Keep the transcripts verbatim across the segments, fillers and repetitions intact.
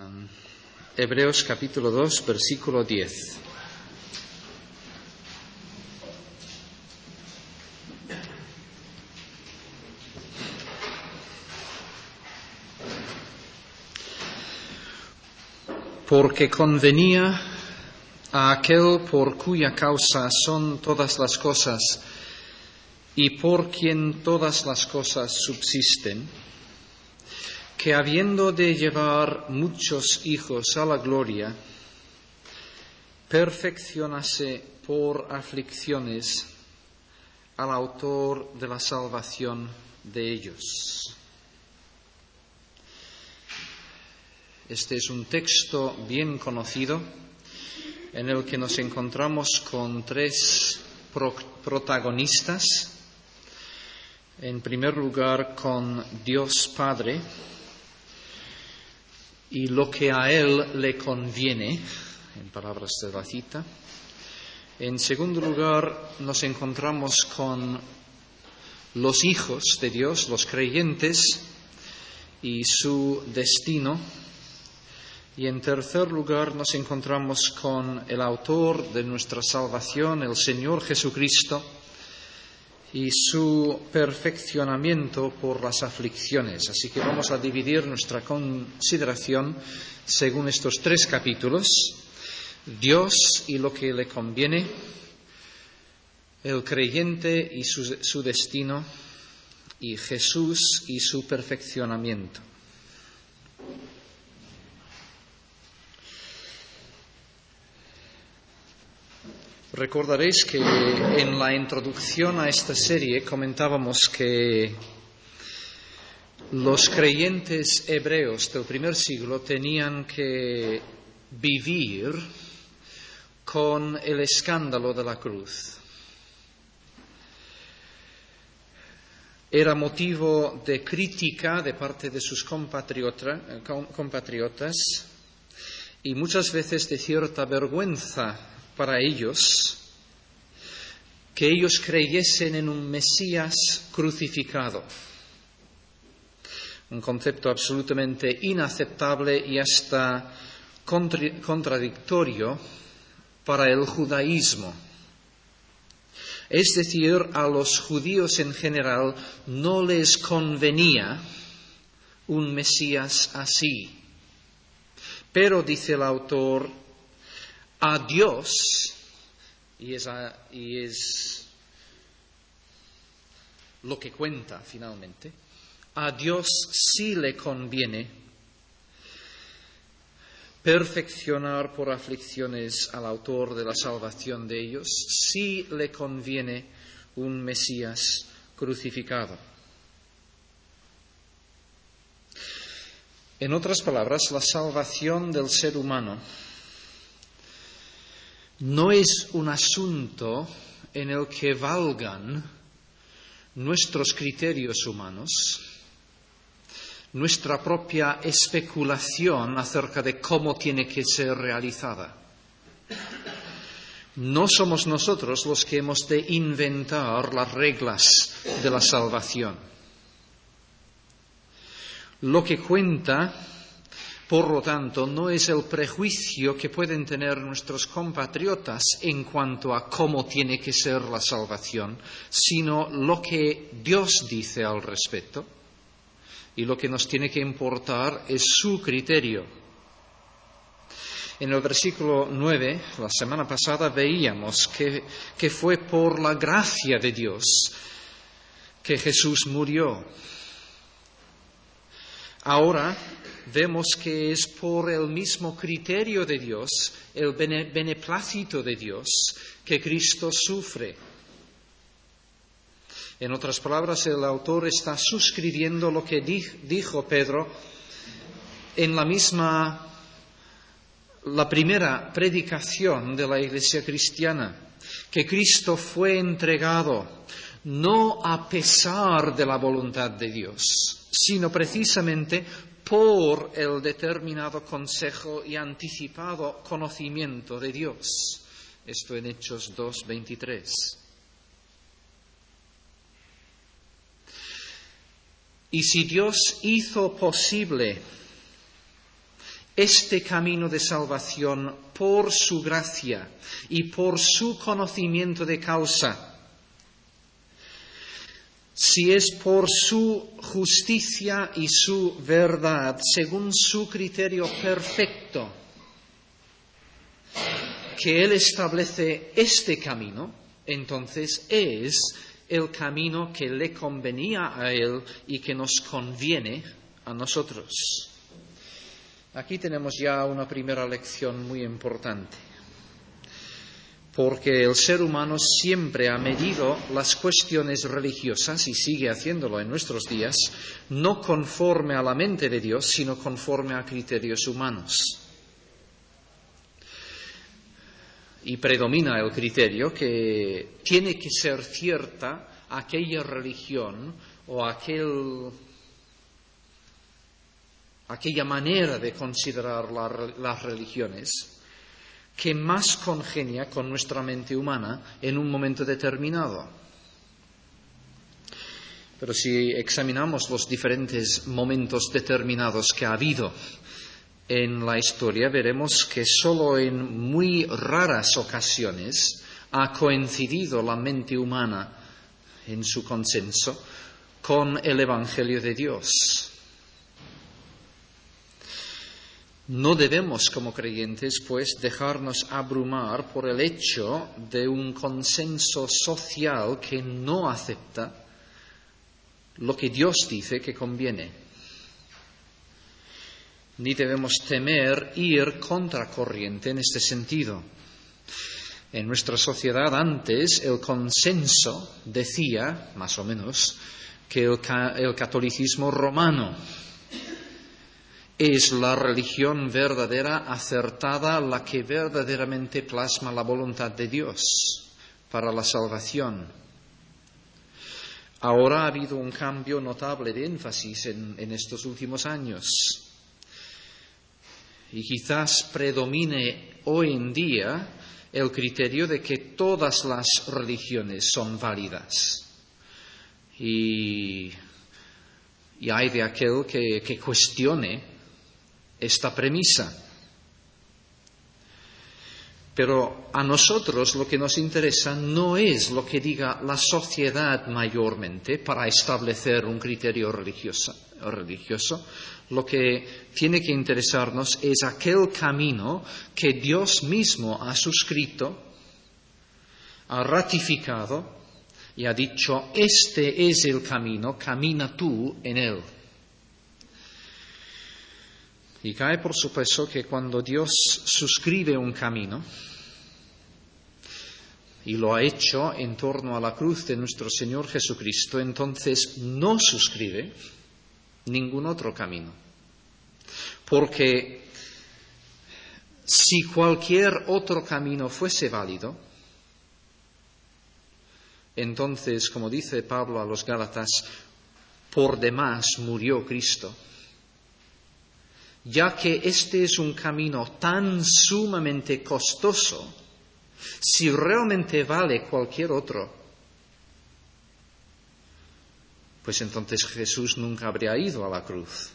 Um, Hebreos capítulo dos, versículo diez. Porque convenía a aquel por cuya causa son todas las cosas y por quien todas las cosas subsisten, que habiendo de llevar muchos hijos a la gloria, perfeccionase por aflicciones al autor de la salvación de ellos. Este es un texto bien conocido en el que nos encontramos con tres pro- protagonistas. En primer lugar, con Dios Padre y lo que a Él le conviene, en palabras de la cita. En segundo lugar, nos encontramos con los hijos de Dios, los creyentes, y su destino. Y en tercer lugar nos encontramos con el autor de nuestra salvación, el Señor Jesucristo, y su perfeccionamiento por las aflicciones. Así que vamos a dividir nuestra consideración según estos tres capítulos: Dios y lo que le conviene, el creyente y su, su destino, y Jesús y su perfeccionamiento. Recordaréis que en la introducción a esta serie comentábamos que los creyentes hebreos del primer siglo tenían que vivir con el escándalo de la cruz. Era motivo de crítica de parte de sus compatriota, compatriotas y muchas veces de cierta vergüenza para ellos que ellos creyesen en un Mesías crucificado, un concepto absolutamente inaceptable y hasta contra- contradictorio para el judaísmo. Es decir, a los judíos en general no les convenía un Mesías así. Pero, dice el autor, a Dios, y es, a, y es lo que cuenta finalmente, a Dios sí le conviene perfeccionar por aflicciones al autor de la salvación de ellos, sí le conviene un Mesías crucificado. En otras palabras, la salvación del ser humano no es un asunto en el que valgan nuestros criterios humanos, nuestra propia especulación acerca de cómo tiene que ser realizada. No somos nosotros los que hemos de inventar las reglas de la salvación. Lo que cuenta, por lo tanto, no es el prejuicio que pueden tener nuestros compatriotas en cuanto a cómo tiene que ser la salvación, sino lo que Dios dice al respecto. Y lo que nos tiene que importar es su criterio. En el versículo nueve, la semana pasada, veíamos que, que fue por la gracia de Dios que Jesús murió. Ahora vemos que es por el mismo criterio de Dios, el bene, beneplácito de Dios, que Cristo sufre. En otras palabras, el autor está suscribiendo lo que di, dijo Pedro en la misma, la primera predicación de la Iglesia cristiana, que Cristo fue entregado no a pesar de la voluntad de Dios, sino precisamente por el determinado consejo y anticipado conocimiento de Dios. Esto en Hechos dos veintitrés. Y si Dios hizo posible este camino de salvación por su gracia y por su conocimiento de causa. Si es por su justicia y su verdad, según su criterio perfecto, que Él establece este camino, entonces es el camino que le convenía a Él y que nos conviene a nosotros. Aquí tenemos ya una primera lección muy importante, porque el ser humano siempre ha medido las cuestiones religiosas, y sigue haciéndolo en nuestros días, no conforme a la mente de Dios, sino conforme a criterios humanos. Y predomina el criterio que tiene que ser cierta aquella religión o aquel, aquella manera de considerar la, las religiones que más congenia con nuestra mente humana en un momento determinado. Pero si examinamos los diferentes momentos determinados que ha habido en la historia, veremos que solo en muy raras ocasiones ha coincidido la mente humana en su consenso con el Evangelio de Dios. No debemos, como creyentes, pues, dejarnos abrumar por el hecho de un consenso social que no acepta lo que Dios dice que conviene. Ni debemos temer ir contracorriente en este sentido. En nuestra sociedad antes el consenso decía, más o menos, que el, ca- el catolicismo romano es la religión verdadera, acertada, la que verdaderamente plasma la voluntad de Dios para la salvación. Ahora ha habido un cambio notable de énfasis en, en estos últimos años. Y quizás predomine hoy en día el criterio de que todas las religiones son válidas. Y, y hay de aquel que, que cuestione esta premisa. Pero a nosotros lo que nos interesa no es lo que diga la sociedad mayormente para establecer un criterio religioso. religioso. Lo que tiene que interesarnos es aquel camino que Dios mismo ha suscrito, ha ratificado y ha dicho: este es el camino, camina tú en él. Y cae por supuesto que cuando Dios suscribe un camino, y lo ha hecho en torno a la cruz de nuestro Señor Jesucristo, entonces no suscribe ningún otro camino. Porque si cualquier otro camino fuese válido, entonces, como dice Pablo a los Gálatas, por demás murió Cristo. Ya que este es un camino tan sumamente costoso, si realmente vale cualquier otro, pues entonces Jesús nunca habría ido a la cruz.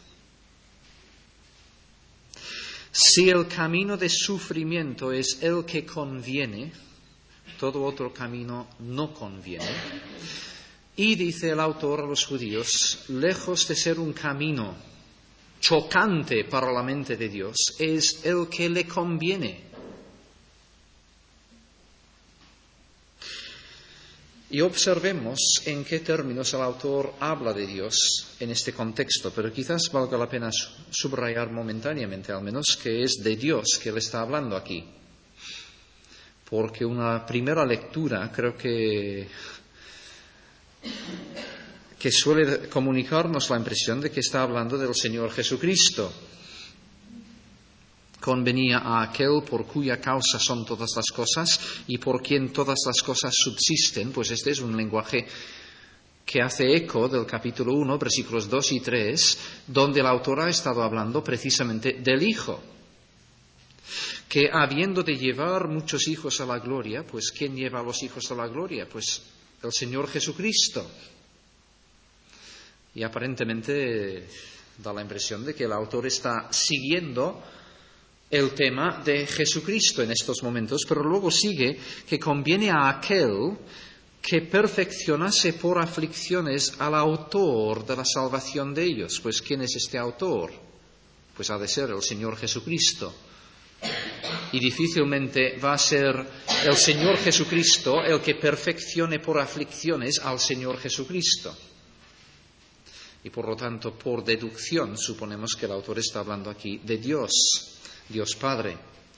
Si el camino de sufrimiento es el que conviene, todo otro camino no conviene. Y dice el autor a los judíos, lejos de ser un camino chocante para la mente de Dios, es el que le conviene. Y observemos en qué términos el autor habla de Dios en este contexto, pero quizás valga la pena subrayar momentáneamente al menos que es de Dios que él está hablando aquí. Porque una primera lectura creo que, que suele comunicarnos la impresión de que está hablando del Señor Jesucristo. Convenía a aquel por cuya causa son todas las cosas y por quien todas las cosas subsisten. Pues este es un lenguaje que hace eco del capítulo uno, versículos dos y tres, donde el autor ha estado hablando precisamente del Hijo, que habiendo de llevar muchos hijos a la gloria, pues ¿quién lleva a los hijos a la gloria? Pues el Señor Jesucristo. Y aparentemente da la impresión de que el autor está siguiendo el tema de Jesucristo en estos momentos, pero luego sigue que conviene a aquel que perfeccionase por aflicciones al autor de la salvación de ellos. Pues ¿quién es este autor? Pues ha de ser el Señor Jesucristo. Y difícilmente va a ser el Señor Jesucristo el que perfeccione por aflicciones al Señor Jesucristo. Y por lo tanto, por deducción, suponemos que el autor está hablando aquí de Dios, Dios Padre.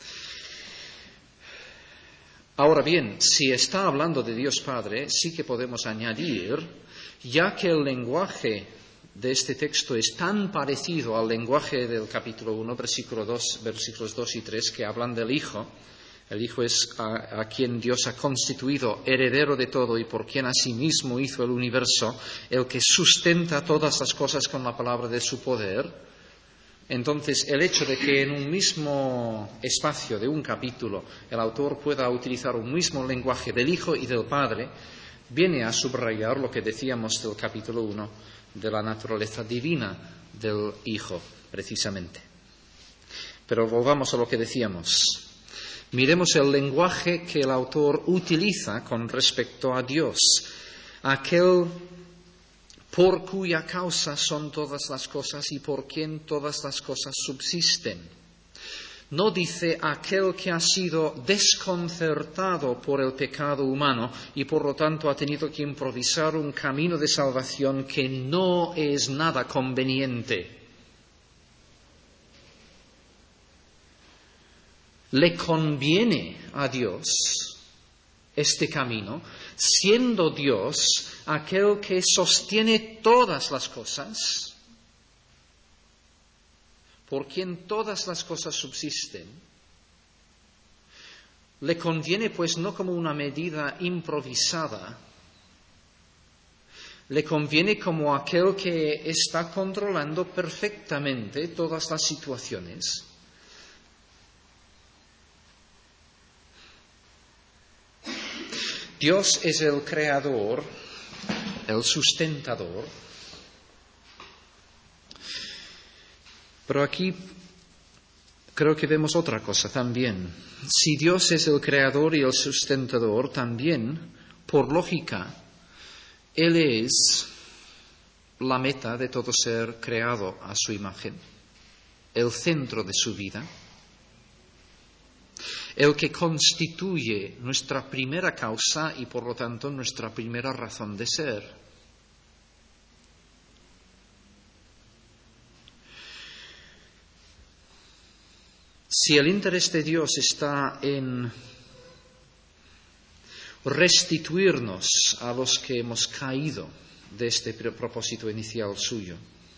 Ahora bien, si está hablando de Dios Padre, sí que podemos añadir, ya que el lenguaje de este texto es tan parecido al lenguaje del capítulo uno, versículo dos, versículos dos y tres, que hablan del Hijo. El Hijo es a, a quien Dios ha constituido heredero de todo y por quien asimismo hizo el universo, el que sustenta todas las cosas con la palabra de su poder. Entonces, el hecho de que en un mismo espacio de un capítulo el autor pueda utilizar un mismo lenguaje del Hijo y del Padre, viene a subrayar lo que decíamos del capítulo uno, de la naturaleza divina del Hijo, precisamente. Pero volvamos a lo que decíamos. Miremos el lenguaje que el autor utiliza con respecto a Dios, aquel por cuya causa son todas las cosas y por quien todas las cosas subsisten. No dice aquel que ha sido desconcertado por el pecado humano y por lo tanto ha tenido que improvisar un camino de salvación que no es nada conveniente. Le conviene a Dios este camino, siendo Dios aquel que sostiene todas las cosas, por quien todas las cosas subsisten. Le conviene pues no como una medida improvisada, le conviene como aquel que está controlando perfectamente todas las situaciones. Dios es el creador, el sustentador. Pero aquí creo que vemos otra cosa también. Si Dios es el creador y el sustentador, también, por lógica, Él es la meta de todo ser creado a su imagen, el centro de su vida, el que constituye nuestra primera causa y por lo tanto nuestra primera razón de ser. Si el interés de Dios está en restituirnos a los que hemos caído de este propósito inicial suyo,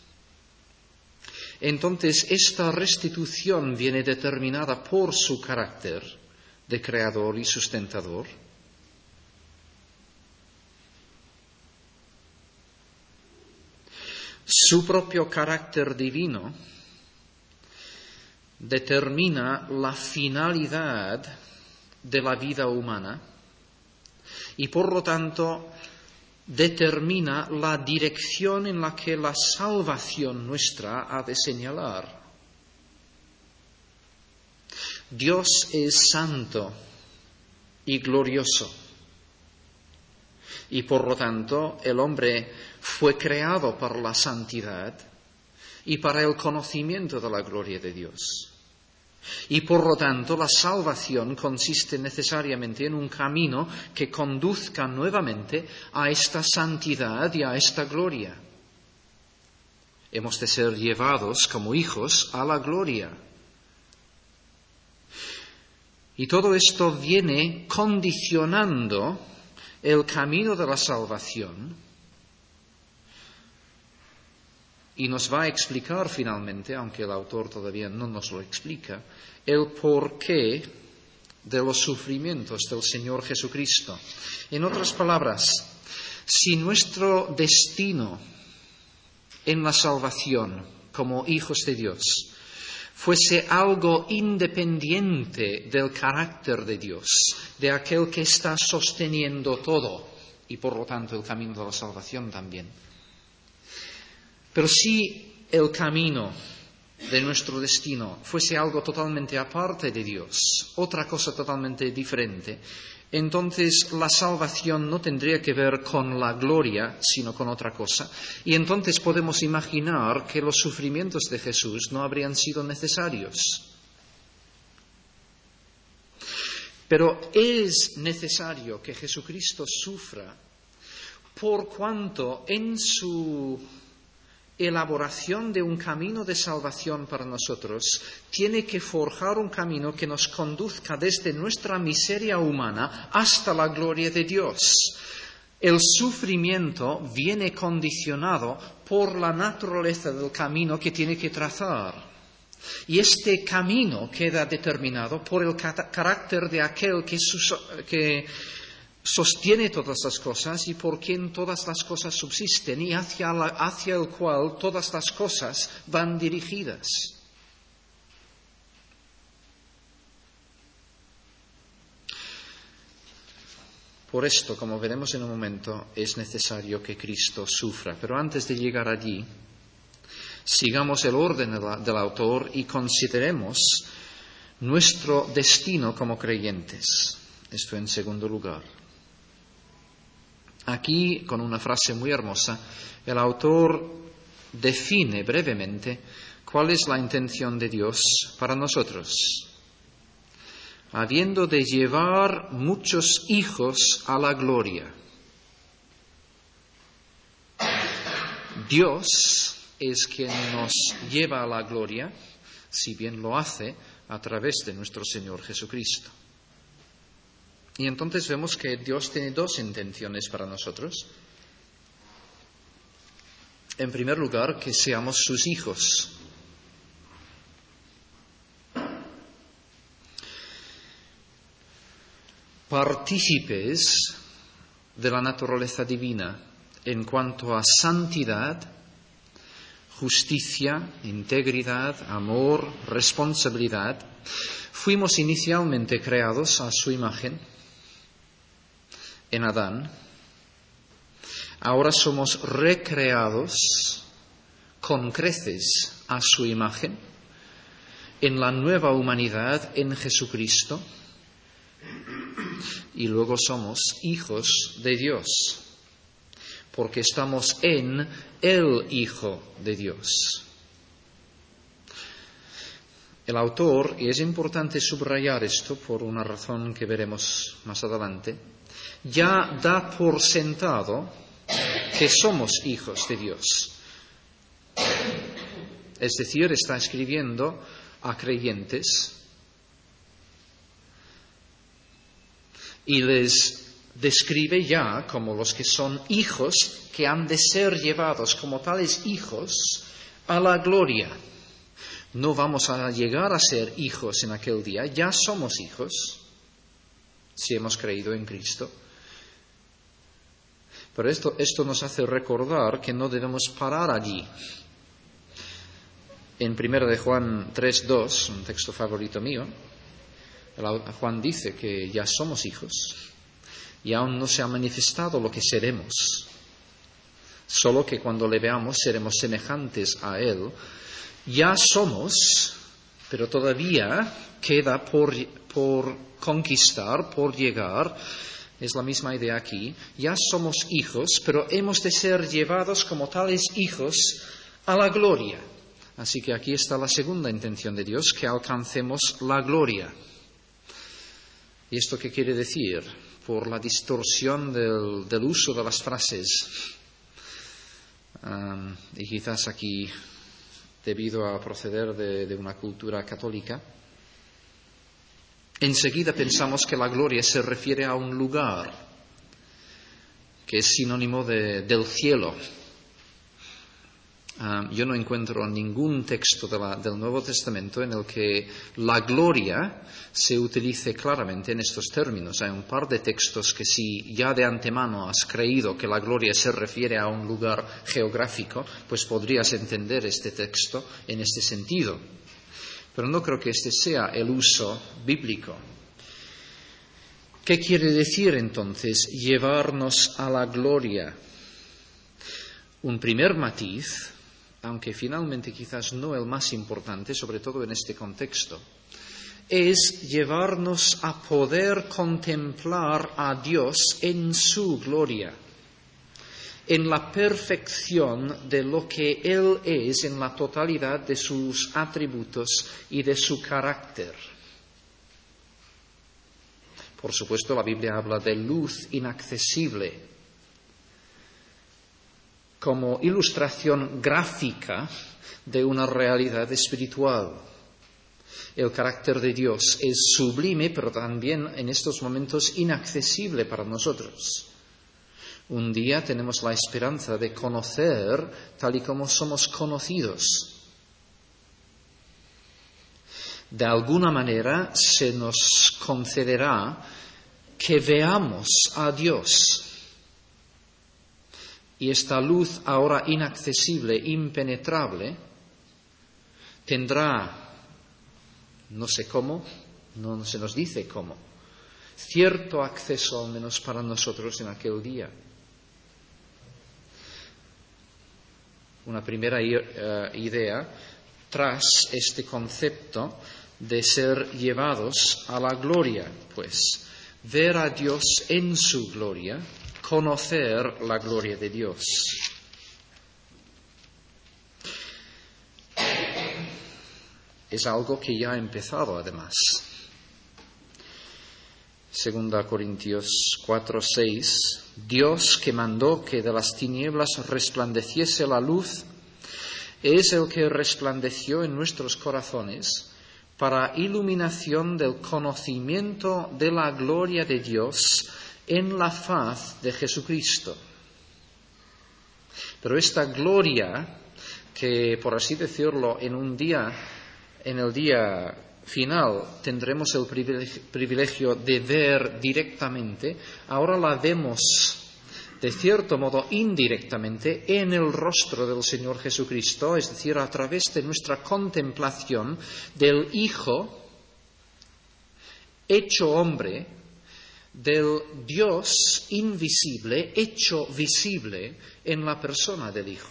entonces esta restitución viene determinada por su carácter de creador y sustentador. Su propio carácter divino determina la finalidad de la vida humana y por lo tanto determina la dirección en la que la salvación nuestra ha de señalar. Dios es santo y glorioso y por lo tanto el hombre fue creado para la santidad y para el conocimiento de la gloria de Dios. Y por lo tanto la salvación consiste necesariamente en un camino que conduzca nuevamente a esta santidad y a esta gloria. Hemos de ser llevados como hijos a la gloria. Y todo esto viene condicionando el camino de la salvación y nos va a explicar finalmente, aunque el autor todavía no nos lo explica, el porqué de los sufrimientos del Señor Jesucristo. En otras palabras, si nuestro destino en la salvación como hijos de Dios fuese algo independiente del carácter de Dios, de aquel que está sosteniendo todo y por lo tanto el camino de la salvación también. Pero si el camino de nuestro destino fuese algo totalmente aparte de Dios, otra cosa totalmente diferente, entonces la salvación no tendría que ver con la gloria, sino con otra cosa. Y entonces podemos imaginar que los sufrimientos de Jesús no habrían sido necesarios. Pero es necesario que Jesucristo sufra por cuanto en su elaboración de un camino de salvación para nosotros tiene que forjar un camino que nos conduzca desde nuestra miseria humana hasta la gloria de Dios. El sufrimiento viene condicionado por la naturaleza del camino que tiene que trazar. Y este camino queda determinado por el carácter de aquel que, que sostiene todas las cosas y por quien todas las cosas subsisten y hacia, la, hacia el cual todas las cosas van dirigidas. Por esto, como veremos en un momento, es necesario que Cristo sufra. Pero antes de llegar allí, sigamos el orden del autor y consideremos nuestro destino como creyentes. Esto en segundo lugar. Aquí, con una frase muy hermosa, el autor define brevemente cuál es la intención de Dios para nosotros. Habiendo de llevar muchos hijos a la gloria. Dios es quien nos lleva a la gloria, si bien lo hace a través de nuestro Señor Jesucristo. Y entonces vemos que Dios tiene dos intenciones para nosotros. En primer lugar, que seamos sus hijos. Partícipes de la naturaleza divina en cuanto a santidad, justicia, integridad, amor, responsabilidad. Fuimos inicialmente creados a su imagen en Adán. Ahora somos recreados con creces a su imagen en la nueva humanidad en Jesucristo. Y luego somos hijos de Dios, porque estamos en el Hijo de Dios. El autor, y es importante subrayar esto por una razón que veremos más adelante, ya da por sentado que somos hijos de Dios. Es decir, está escribiendo a creyentes y les describe ya como los que son hijos, que han de ser llevados como tales hijos a la gloria. No vamos a llegar a ser hijos en aquel día, ya somos hijos, si hemos creído en Cristo. Pero esto, esto nos hace recordar que no debemos parar allí. En primera de Juan tres dos, un texto favorito mío, Juan dice que ya somos hijos y aún no se ha manifestado lo que seremos, solo que cuando le veamos seremos semejantes a Él. Ya somos, pero todavía queda por, por conquistar, por llegar. Es la misma idea aquí. Ya somos hijos, pero hemos de ser llevados como tales hijos a la gloria. Así que aquí está la segunda intención de Dios, que alcancemos la gloria. ¿Y esto qué quiere decir? Por la distorsión del, del uso de las frases. Um, y quizás aquí, debido a proceder de, de una cultura católica, enseguida pensamos que la gloria se refiere a un lugar, que es sinónimo de, del cielo. Um, yo no encuentro ningún texto de la, del Nuevo Testamento en el que la gloria se utilice claramente en estos términos. Hay un par de textos que si ya de antemano has creído que la gloria se refiere a un lugar geográfico, pues podrías entender este texto en este sentido. Pero no creo que este sea el uso bíblico. ¿Qué quiere decir entonces llevarnos a la gloria? Un primer matiz aunque finalmente quizás no el más importante, sobre todo en este contexto, es llevarnos a poder contemplar a Dios en su gloria, en la perfección de lo que Él es en la totalidad de sus atributos y de su carácter. Por supuesto, la Biblia habla de luz inaccesible como ilustración gráfica de una realidad espiritual. El carácter de Dios es sublime, pero también en estos momentos inaccesible para nosotros. Un día tenemos la esperanza de conocer tal y como somos conocidos. De alguna manera se nos concederá que veamos a Dios. Y esta luz ahora inaccesible, impenetrable, tendrá, no sé cómo, no se nos dice cómo, cierto acceso al menos para nosotros en aquel día. Una primera uh, idea tras este concepto de ser llevados a la gloria, pues ver a Dios en su gloria, conocer la gloria de Dios. Es algo que ya ha empezado además. Segunda Corintios cuatro, seis, Dios que mandó que de las tinieblas resplandeciese la luz, es el que resplandeció en nuestros corazones para iluminación del conocimiento de la gloria de Dios en la faz de Jesucristo. Pero esta gloria, que por así decirlo, en un día, en el día final tendremos el privilegio de ver directamente, ahora la vemos de cierto modo indirectamente en el rostro del Señor Jesucristo, es decir, a través de nuestra contemplación del Hijo hecho hombre, del Dios invisible hecho visible en la persona del Hijo.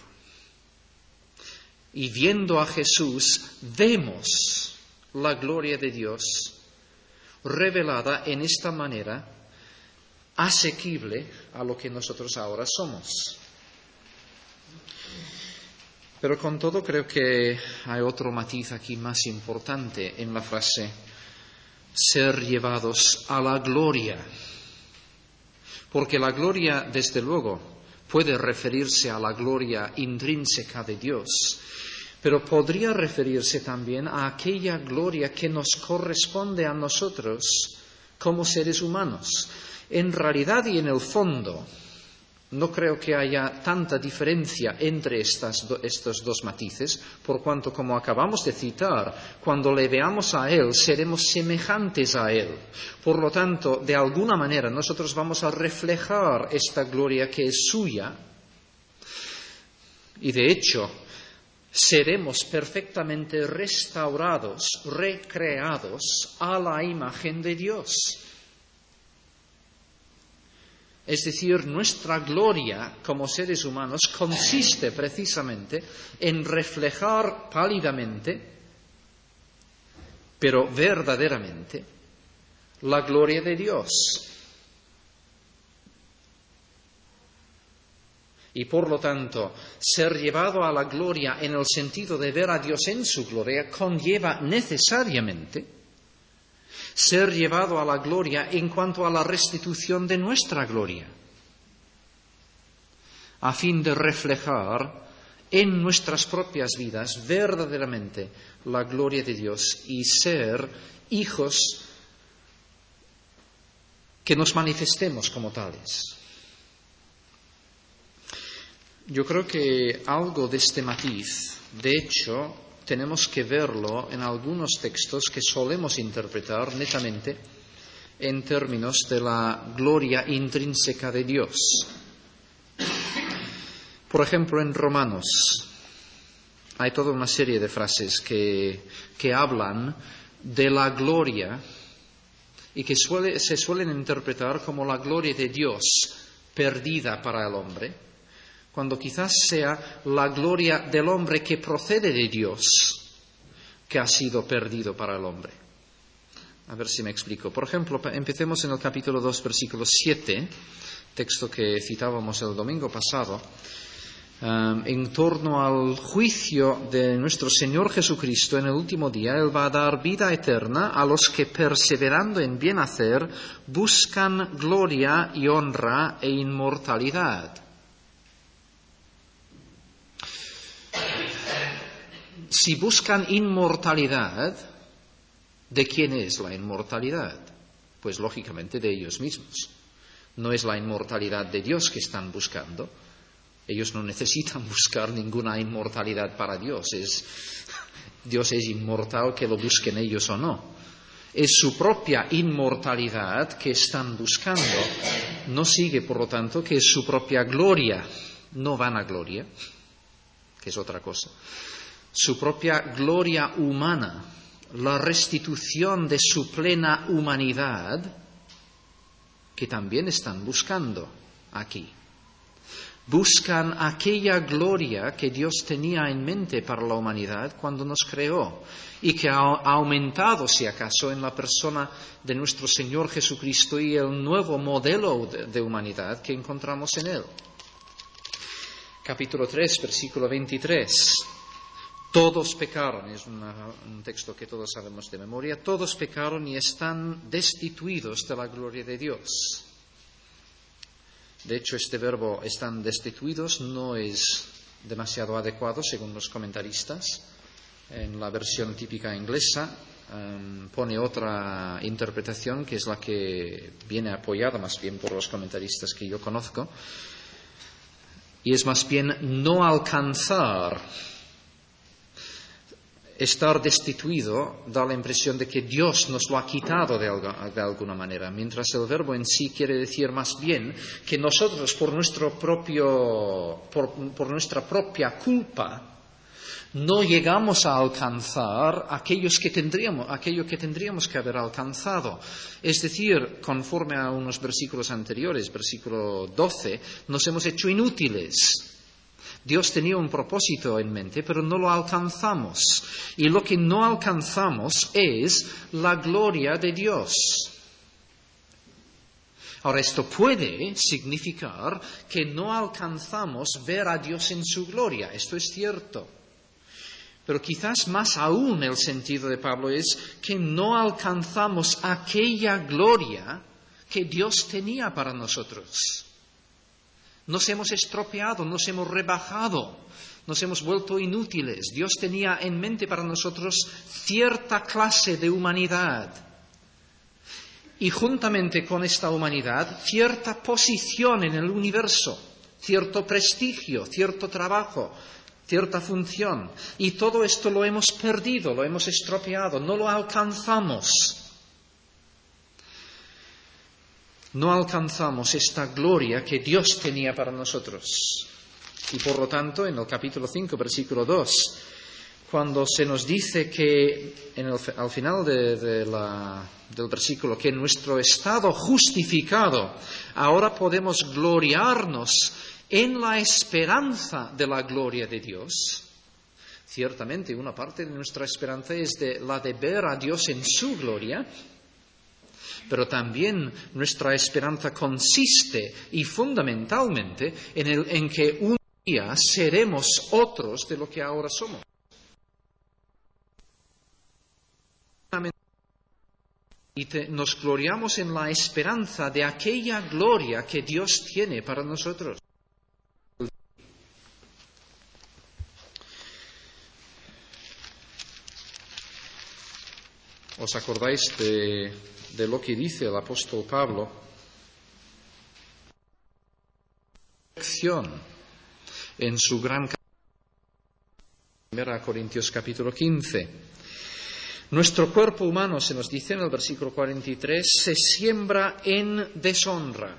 Y viendo a Jesús, vemos la gloria de Dios revelada en esta manera asequible a lo que nosotros ahora somos. Pero con todo creo que hay otro matiz aquí más importante en la frase ser llevados a la gloria. Porque la gloria, desde luego, puede referirse a la gloria intrínseca de Dios, pero podría referirse también a aquella gloria que nos corresponde a nosotros como seres humanos. En realidad y en el fondo, no creo que haya tanta diferencia entre estas do, estos dos matices, por cuanto, como acabamos de citar, cuando le veamos a Él, seremos semejantes a Él. Por lo tanto, de alguna manera, nosotros vamos a reflejar esta gloria que es suya, y de hecho, seremos perfectamente restaurados, recreados a la imagen de Dios. Es decir, nuestra gloria como seres humanos consiste precisamente en reflejar pálidamente, pero verdaderamente, la gloria de Dios. Y por lo tanto, ser llevado a la gloria en el sentido de ver a Dios en su gloria conlleva necesariamente ser llevado a la gloria en cuanto a la restitución de nuestra gloria, a fin de reflejar en nuestras propias vidas verdaderamente la gloria de Dios y ser hijos que nos manifestemos como tales. Yo creo que algo de este matiz, de hecho, tenemos que verlo en algunos textos que solemos interpretar netamente en términos de la gloria intrínseca de Dios. Por ejemplo, en Romanos hay toda una serie de frases que, que hablan de la gloria y que suele, se suelen interpretar como la gloria de Dios perdida para el hombre, cuando quizás sea la gloria del hombre que procede de Dios, que ha sido perdido para el hombre. A ver si me explico. Por ejemplo, empecemos en el capítulo dos, versículo siete, texto que citábamos el domingo pasado, um, en torno al juicio de nuestro Señor Jesucristo en el último día. Él va a dar vida eterna a los que, perseverando en bien hacer, buscan gloria y honra e inmortalidad. Si buscan inmortalidad, ¿de quién es la inmortalidad? Pues lógicamente de ellos mismos. No es la inmortalidad de Dios que están buscando. Ellos no necesitan buscar ninguna inmortalidad para Dios. Es, Dios es inmortal, que lo busquen ellos o no. Es su propia inmortalidad que están buscando. No sigue, por lo tanto, que es su propia gloria, no vanagloria, que es otra cosa. Su propia gloria humana, la restitución de su plena humanidad, que también están buscando aquí. Buscan aquella gloria que Dios tenía en mente para la humanidad cuando nos creó y que ha aumentado, si acaso, en la persona de nuestro Señor Jesucristo y el nuevo modelo de, de humanidad que encontramos en Él. Capítulo tres, versículo veintitrés. Todos pecaron, es una, un texto que todos sabemos de memoria, todos pecaron y están destituidos de la gloria de Dios. De hecho, este verbo están destituidos no es demasiado adecuado según los comentaristas. En la versión típica inglesa um, pone otra interpretación que es la que viene apoyada más bien por los comentaristas que yo conozco. Y es más bien no alcanzar. Estar destituido da la impresión de que Dios nos lo ha quitado de, alga, de alguna manera, mientras el verbo en sí quiere decir más bien que nosotros por, nuestro propio, por, por nuestra propia culpa no llegamos a alcanzar aquellos que tendríamos, aquello que tendríamos que haber alcanzado. Es decir, conforme a unos versículos anteriores, versículo doce, nos hemos hecho inútiles. Dios tenía un propósito en mente, pero no lo alcanzamos. Y lo que no alcanzamos es la gloria de Dios. Ahora, esto puede significar que no alcanzamos ver a Dios en su gloria. Esto es cierto. Pero quizás más aún el sentido de Pablo es que no alcanzamos aquella gloria que Dios tenía para nosotros. Nos hemos estropeado, nos hemos rebajado, nos hemos vuelto inútiles. Dios tenía en mente para nosotros cierta clase de humanidad y juntamente con esta humanidad cierta posición en el universo, cierto prestigio, cierto trabajo, cierta función. Y todo esto lo hemos perdido, lo hemos estropeado, no lo alcanzamos. No alcanzamos esta gloria que Dios tenía para nosotros. Y por lo tanto, en el capítulo cinco, versículo dos, cuando se nos dice que, en el, al final de, de la, del versículo, que en nuestro estado justificado ahora podemos gloriarnos en la esperanza de la gloria de Dios. Ciertamente, una parte de nuestra esperanza es de la de ver a Dios en su gloria. Pero también nuestra esperanza consiste y fundamentalmente en, el, en que un día seremos otros de lo que ahora somos. Y te, nos gloriamos en la esperanza de aquella gloria que Dios tiene para nosotros. ¿Os acordáis de, de lo que dice el apóstol Pablo? En su gran primera Corintios capítulo quince. Nuestro cuerpo humano, se nos dice en el versículo cuarenta y tres, se siembra en deshonra,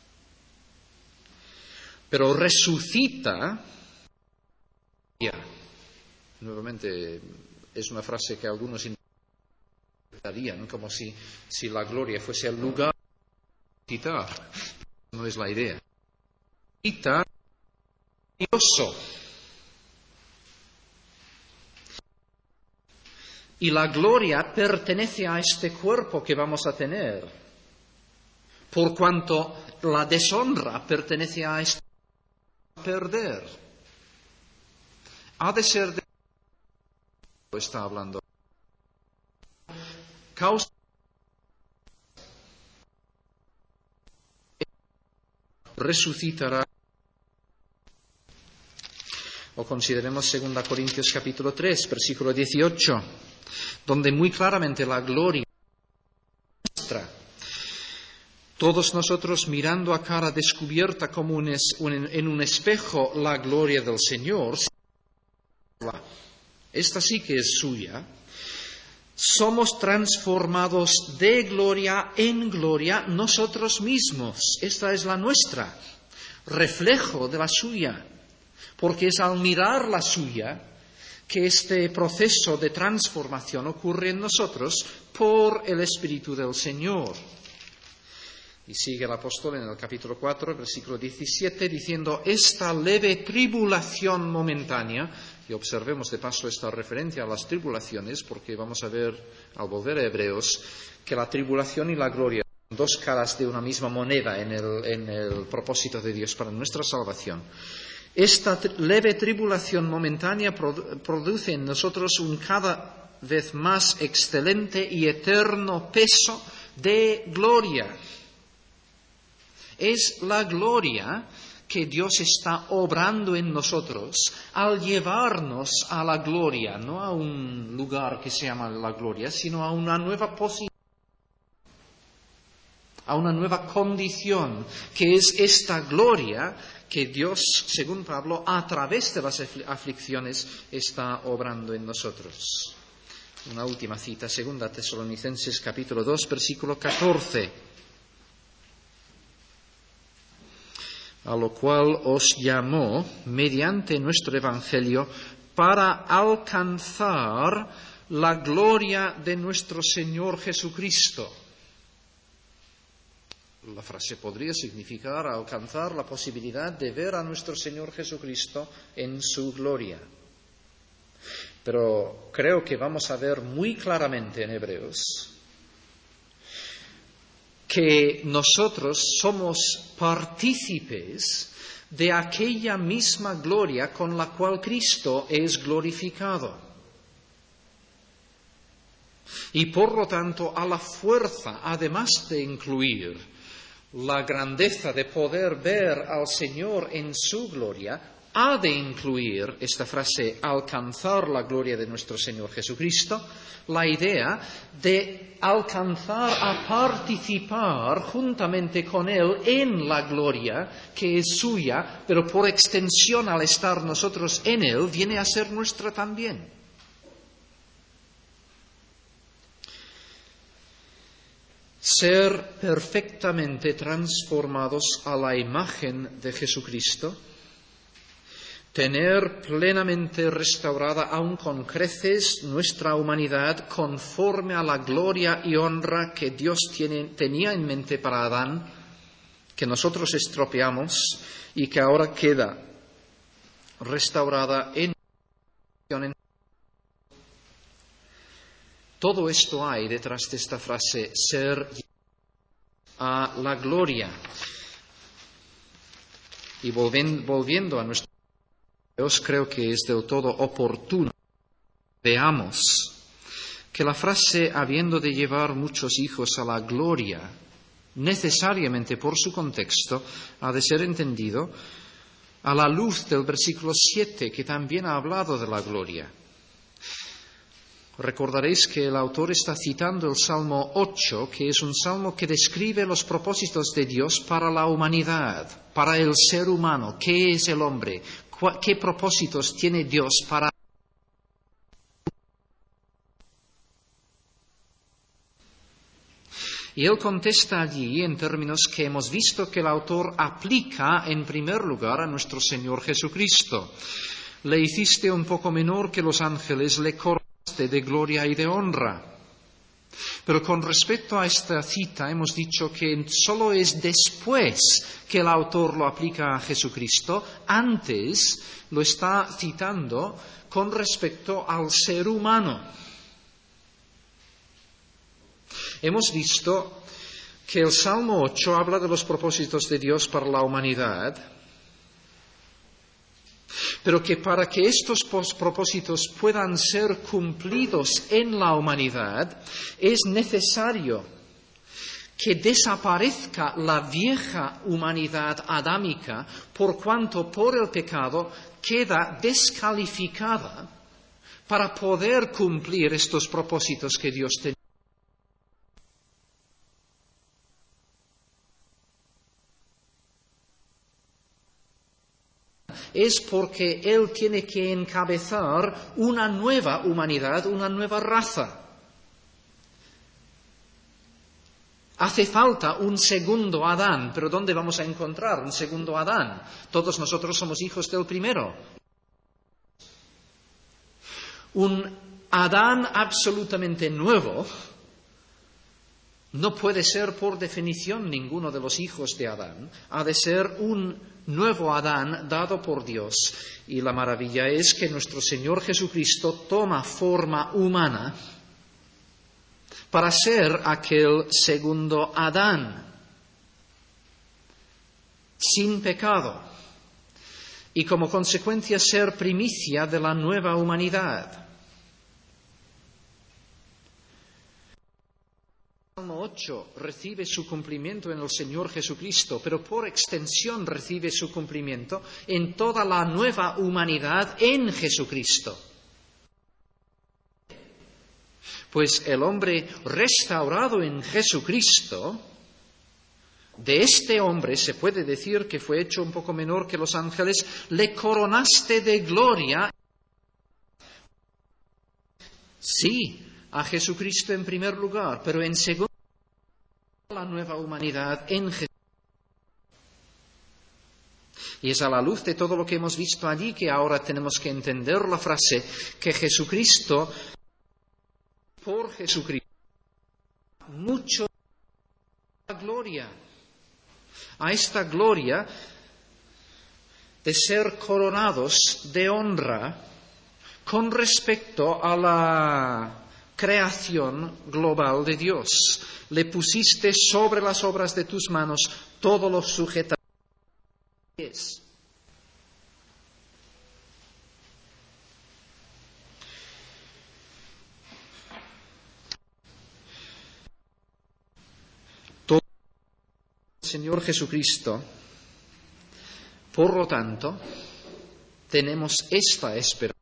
pero resucita. Nuevamente, es una frase que algunos interpretarían como si, si la gloria fuese el lugar de quitar. No es la idea. glorioso. Y la gloria pertenece a este cuerpo que vamos a tener, por cuanto la deshonra pertenece a este perder. Ha de ser de... está hablando. Causa resucitará. O consideremos segunda Corintios capítulo tres, versículo dieciocho, donde muy claramente la gloria nuestra. Todos nosotros mirando a cara descubierta como un es, un, en un espejo la gloria del Señor, esta sí que es suya, somos transformados de gloria en gloria nosotros mismos. Esta es la nuestra, reflejo de la suya, porque es al mirar la suya que este proceso de transformación ocurre en nosotros por el Espíritu del Señor. Y sigue el apóstol en el capítulo cuatro, versículo diecisiete, diciendo, esta leve tribulación momentánea, y observemos de paso esta referencia a las tribulaciones, porque vamos a ver al volver a Hebreos que la tribulación y la gloria son dos caras de una misma moneda en el, en el propósito de Dios para nuestra salvación. Esta leve tribulación momentánea produce en nosotros un cada vez más excelente y eterno peso de gloria. Es la gloria que Dios está obrando en nosotros al llevarnos a la gloria, no a un lugar que se llama la gloria, sino a una nueva posición, a una nueva condición, que es esta gloria que Dios, según Pablo, a través de las aflicciones está obrando en nosotros. Una última cita, segunda Tesalonicenses capítulo dos, versículo catorce. A lo cual os llamó mediante nuestro Evangelio para alcanzar la gloria de nuestro Señor Jesucristo. La frase podría significar alcanzar la posibilidad de ver a nuestro Señor Jesucristo en su gloria. Pero creo que vamos a ver muy claramente en Hebreos que nosotros somos partícipes de aquella misma gloria con la cual Cristo es glorificado. Y por lo tanto, a la fuerza, además de incluir la grandeza de poder ver al Señor en su gloria, ha de incluir esta frase, alcanzar la gloria de nuestro Señor Jesucristo, la idea de alcanzar a participar juntamente con Él en la gloria que es suya, pero por extensión al estar nosotros en Él, viene a ser nuestra también. Ser perfectamente transformados a la imagen de Jesucristo, tener plenamente restaurada aún con creces nuestra humanidad conforme a la gloria y honra que Dios tiene, tenía en mente para Adán, que nosotros estropeamos y que ahora queda restaurada en todo esto hay detrás de esta frase, ser a la gloria. Y volviendo a nuestro Dios, creo que es del todo oportuno que veamos que la frase habiendo de llevar muchos hijos a la gloria, necesariamente por su contexto, ha de ser entendido a la luz del versículo siete, que también ha hablado de la gloria. Recordaréis que el autor está citando el Salmo ocho, que es un salmo que describe los propósitos de Dios para la humanidad, para el ser humano. ¿Qué es el hombre? ¿Qué propósitos tiene Dios para? Y él contesta allí en términos que hemos visto que el autor aplica en primer lugar a nuestro Señor Jesucristo. Le hiciste un poco menor que los ángeles, le coronaste de gloria y de honra. Pero con respecto a esta cita hemos dicho que solo es después que el autor lo aplica a Jesucristo, antes lo está citando con respecto al ser humano. Hemos visto que el Salmo ocho habla de los propósitos de Dios para la humanidad, pero que para que estos propósitos puedan ser cumplidos en la humanidad, es necesario que desaparezca la vieja humanidad adámica, por cuanto por el pecado queda descalificada para poder cumplir estos propósitos que Dios tenía. Es porque Él tiene que encabezar una nueva humanidad, una nueva raza. Hace falta un segundo Adán, pero ¿dónde vamos a encontrar un segundo Adán? Todos nosotros somos hijos del primero. Un Adán absolutamente nuevo no puede ser por definición ninguno de los hijos de Adán. Ha de ser un nuevo Adán dado por Dios. Y la maravilla es que nuestro Señor Jesucristo toma forma humana para ser aquel segundo Adán, sin pecado, y como consecuencia ser primicia de la nueva humanidad. El Salmo ocho recibe su cumplimiento en el Señor Jesucristo, pero por extensión recibe su cumplimiento en toda la nueva humanidad en Jesucristo. Pues el hombre restaurado en Jesucristo, de este hombre se puede decir que fue hecho un poco menor que los ángeles, le coronaste de gloria. Sí, a Jesucristo en primer lugar, pero en segundo lugar, la nueva humanidad en Jesucristo. Y es a la luz de todo lo que hemos visto allí que ahora tenemos que entender la frase que Jesucristo, por Jesucristo, mucho gloria, a esta gloria de ser coronados de honra con respecto a la creación global de Dios. Le pusiste sobre las obras de tus manos, todo lo sujeta. Todo el Señor Jesucristo, por lo tanto, tenemos esta esperanza.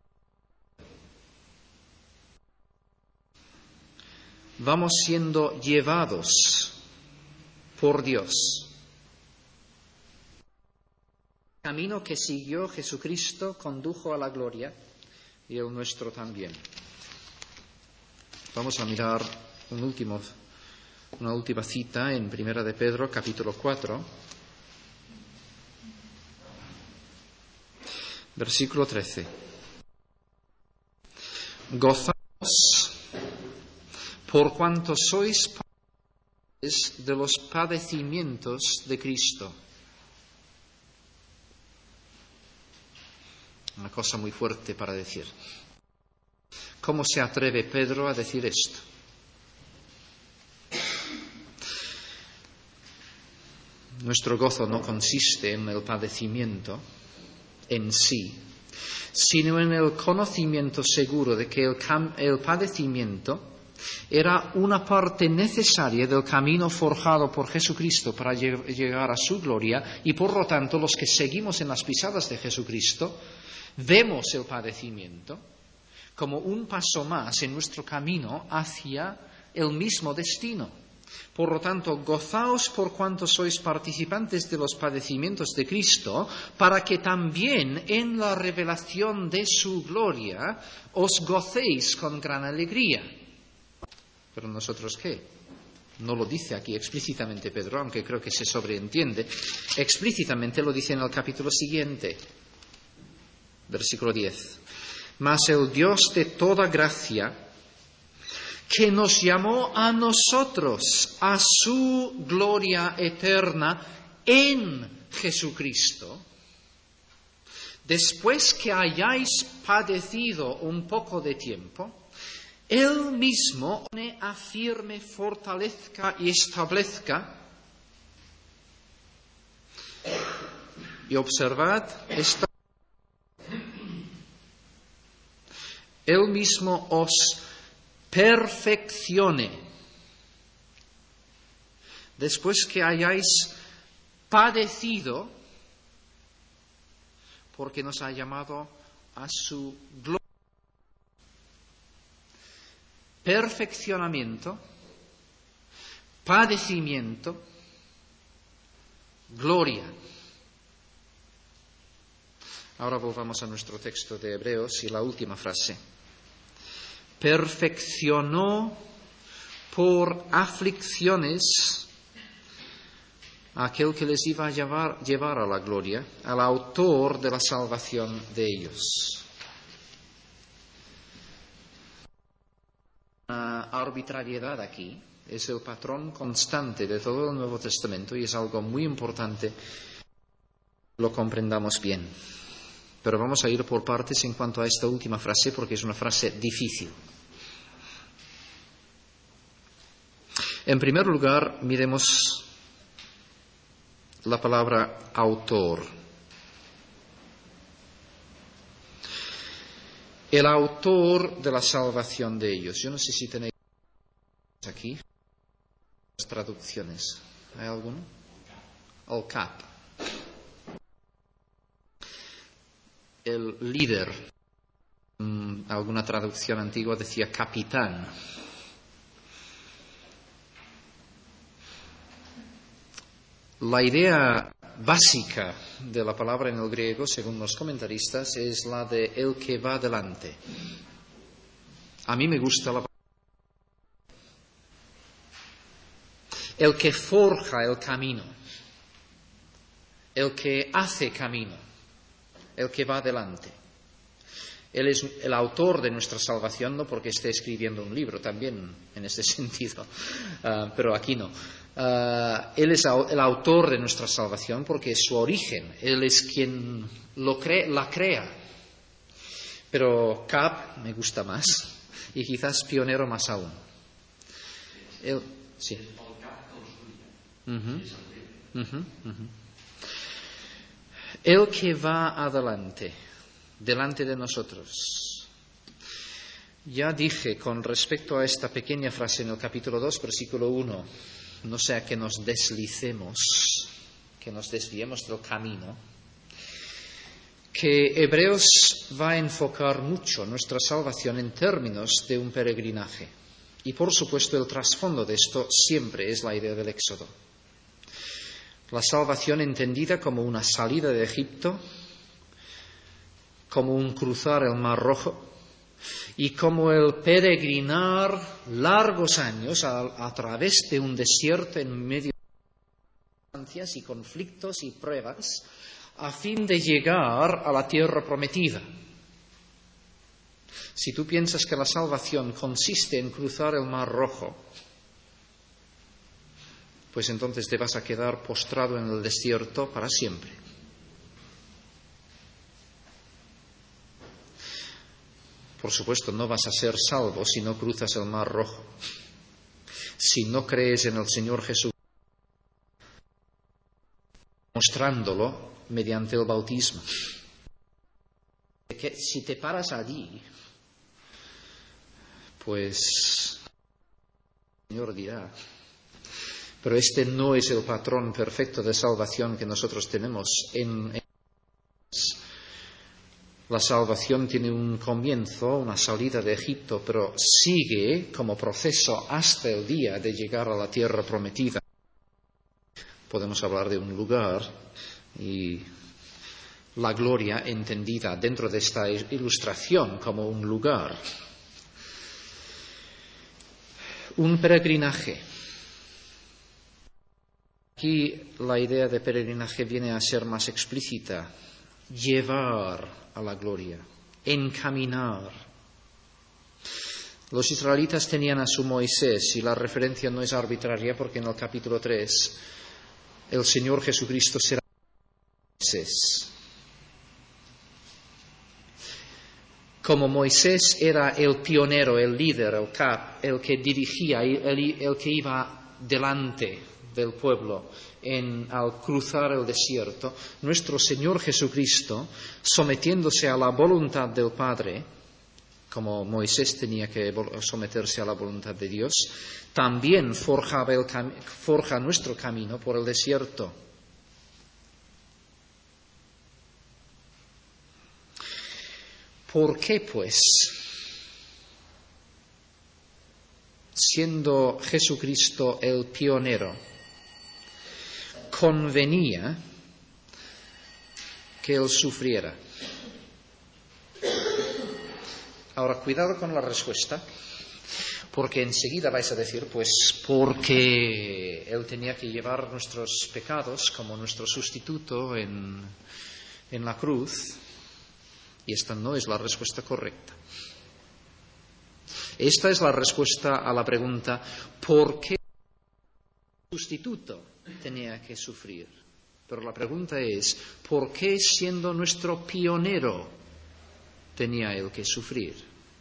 Vamos siendo llevados por Dios. El camino que siguió Jesucristo condujo a la gloria y el nuestro también. Vamos a mirar un último, una última cita en Primera de Pedro, capítulo cuatro, versículo trece. Gozaos por cuanto sois partícipes de los padecimientos de Cristo. Una cosa muy fuerte para decir. ¿Cómo se atreve Pedro a decir esto? Nuestro gozo no consiste en el padecimiento en sí, sino en el conocimiento seguro de que el, cam- el padecimiento era una parte necesaria del camino forjado por Jesucristo para lleg- llegar a su gloria, y por lo tanto los que seguimos en las pisadas de Jesucristo vemos el padecimiento como un paso más en nuestro camino hacia el mismo destino. Por lo tanto, gozaos por cuanto sois participantes de los padecimientos de Cristo, para que también en la revelación de su gloria os gocéis con gran alegría. Pero nosotros, ¿qué? No lo dice aquí explícitamente Pedro, aunque creo que se sobreentiende. Explícitamente lo dice en el capítulo siguiente, versículo diez. Mas el Dios de toda gracia, que nos llamó a nosotros a su gloria eterna en Jesucristo, después que hayáis padecido un poco de tiempo, Él mismo afirme, fortalezca y establezca. Y observad esta. Él mismo os perfeccione, después que hayáis padecido, porque nos ha llamado a su gloria. Perfeccionamiento, padecimiento, gloria. Ahora volvamos a nuestro texto de Hebreos y la última frase. Perfeccionó por aflicciones a aquel que les iba a llevar, llevar a la gloria, al autor de la salvación de ellos. La arbitrariedad aquí es el patrón constante de todo el Nuevo Testamento y es algo muy importante que lo comprendamos bien. Pero vamos a ir por partes en cuanto a esta última frase porque es una frase difícil. En primer lugar, miremos la palabra autor. El autor de la salvación de ellos. Yo no sé si tenéis aquí las traducciones. ¿Hay alguno? El cap. El líder. Alguna traducción antigua decía capitán. La idea básica de la palabra en el griego, según los comentaristas, es la de el que va delante. A mí me gusta la palabra. El que forja el camino, el que hace camino, el que va delante. Él es el autor de nuestra salvación, no porque esté escribiendo un libro, también en este sentido, uh, pero aquí no. Uh, él es el autor de nuestra salvación porque es su origen, Él es quien lo cre- la crea. Pero Cap me gusta más y quizás pionero más aún. Él, sí. Uh-huh. Uh-huh. Uh-huh. El que va adelante, delante de nosotros. Ya dije con respecto a esta pequeña frase en el capítulo dos, versículo uno, no sea que nos deslicemos, que nos desviemos del camino, que Hebreos va a enfocar mucho nuestra salvación en términos de un peregrinaje. Y por supuesto el trasfondo de esto siempre es la idea del Éxodo. La salvación entendida como una salida de Egipto, como un cruzar el Mar Rojo y como el peregrinar largos años a, a través de un desierto en medio de circunstancias y conflictos y pruebas a fin de llegar a la tierra prometida. Si tú piensas que la salvación consiste en cruzar el Mar Rojo, pues entonces te vas a quedar postrado en el desierto para siempre. Por supuesto, no vas a ser salvo si no cruzas el Mar Rojo, si no crees en el Señor Jesús, mostrándolo mediante el bautismo. Que si te paras allí, pues el Señor dirá. Pero este no es el patrón perfecto de salvación que nosotros tenemos en, en la salvación tiene un comienzo, una salida de Egipto, pero sigue como proceso hasta el día de llegar a la tierra prometida. Podemos hablar de un lugar y la gloria entendida dentro de esta ilustración como un lugar. Un peregrinaje. Aquí la idea de peregrinaje viene a ser más explícita. Llevar a la gloria, encaminar. Los israelitas tenían a su Moisés, y la referencia no es arbitraria porque en el capítulo tres el Señor Jesucristo será Moisés. Como Moisés era el pionero, el líder, el cap, el que dirigía, el, el que iba delante del pueblo en, al cruzar el desierto, nuestro Señor Jesucristo, sometiéndose a la voluntad del Padre, como Moisés tenía que someterse a la voluntad de Dios, también forjaba el cam- forja nuestro camino por el desierto. ¿Por qué, pues, siendo Jesucristo el pionero, convenía que Él sufriera? Ahora, cuidado con la respuesta, porque enseguida vais a decir, pues, porque Él tenía que llevar nuestros pecados como nuestro sustituto en, en la cruz. Y esta no es la respuesta correcta. Esta es la respuesta a la pregunta, ¿por qué el sustituto tenía que sufrir? Pero la pregunta es, ¿por qué siendo nuestro pionero tenía él que sufrir?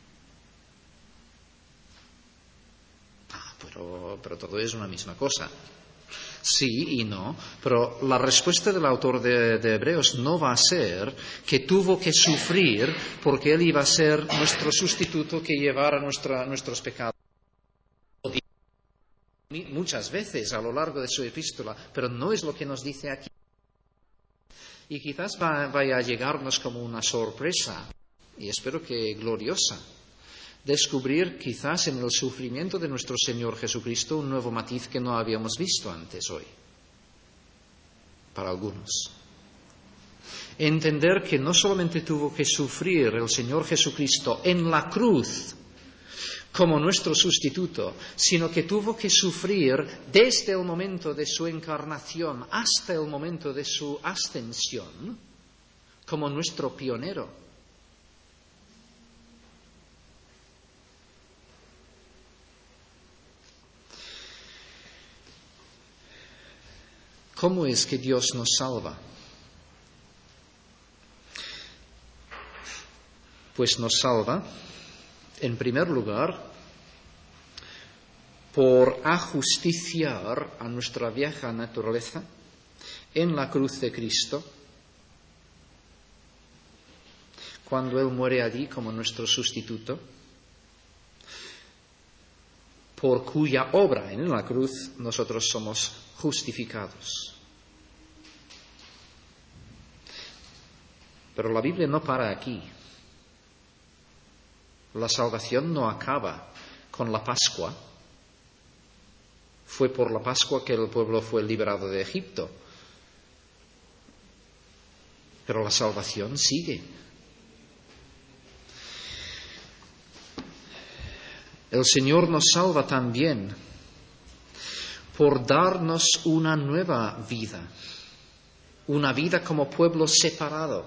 Ah, pero, pero todo es una misma cosa. Sí y no, pero la respuesta del autor de, de Hebreos no va a ser que tuvo que sufrir porque él iba a ser nuestro sustituto que llevara nuestra, nuestros pecados. Muchas veces a lo largo de su epístola, pero no es lo que nos dice aquí. Y quizás va, vaya a llegarnos como una sorpresa, y espero que gloriosa, descubrir quizás en el sufrimiento de nuestro Señor Jesucristo un nuevo matiz que no habíamos visto antes hoy, para algunos. Entender que no solamente tuvo que sufrir el Señor Jesucristo en la cruz como nuestro sustituto, sino que tuvo que sufrir desde el momento de su encarnación hasta el momento de su ascensión como nuestro pionero. ¿Cómo es que Dios nos salva? Pues nos salva, en primer lugar, por ajusticiar a nuestra vieja naturaleza en la cruz de Cristo, cuando Él muere allí como nuestro sustituto, por cuya obra en la cruz nosotros somos justificados. Pero la Biblia no para aquí. La salvación no acaba con la Pascua. Fue por la Pascua que el pueblo fue liberado de Egipto. Pero la salvación sigue. El Señor nos salva también por darnos una nueva vida, una vida como pueblo separado,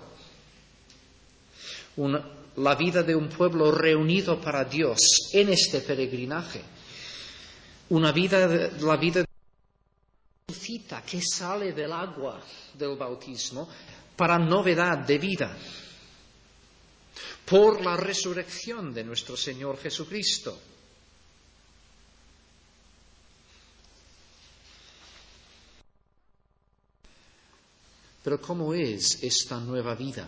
una, la vida de un pueblo reunido para Dios en este peregrinaje, una vida, la vida de una cita que sale del agua del bautismo para novedad de vida, por la resurrección de nuestro Señor Jesucristo. Pero ¿cómo es esta nueva vida?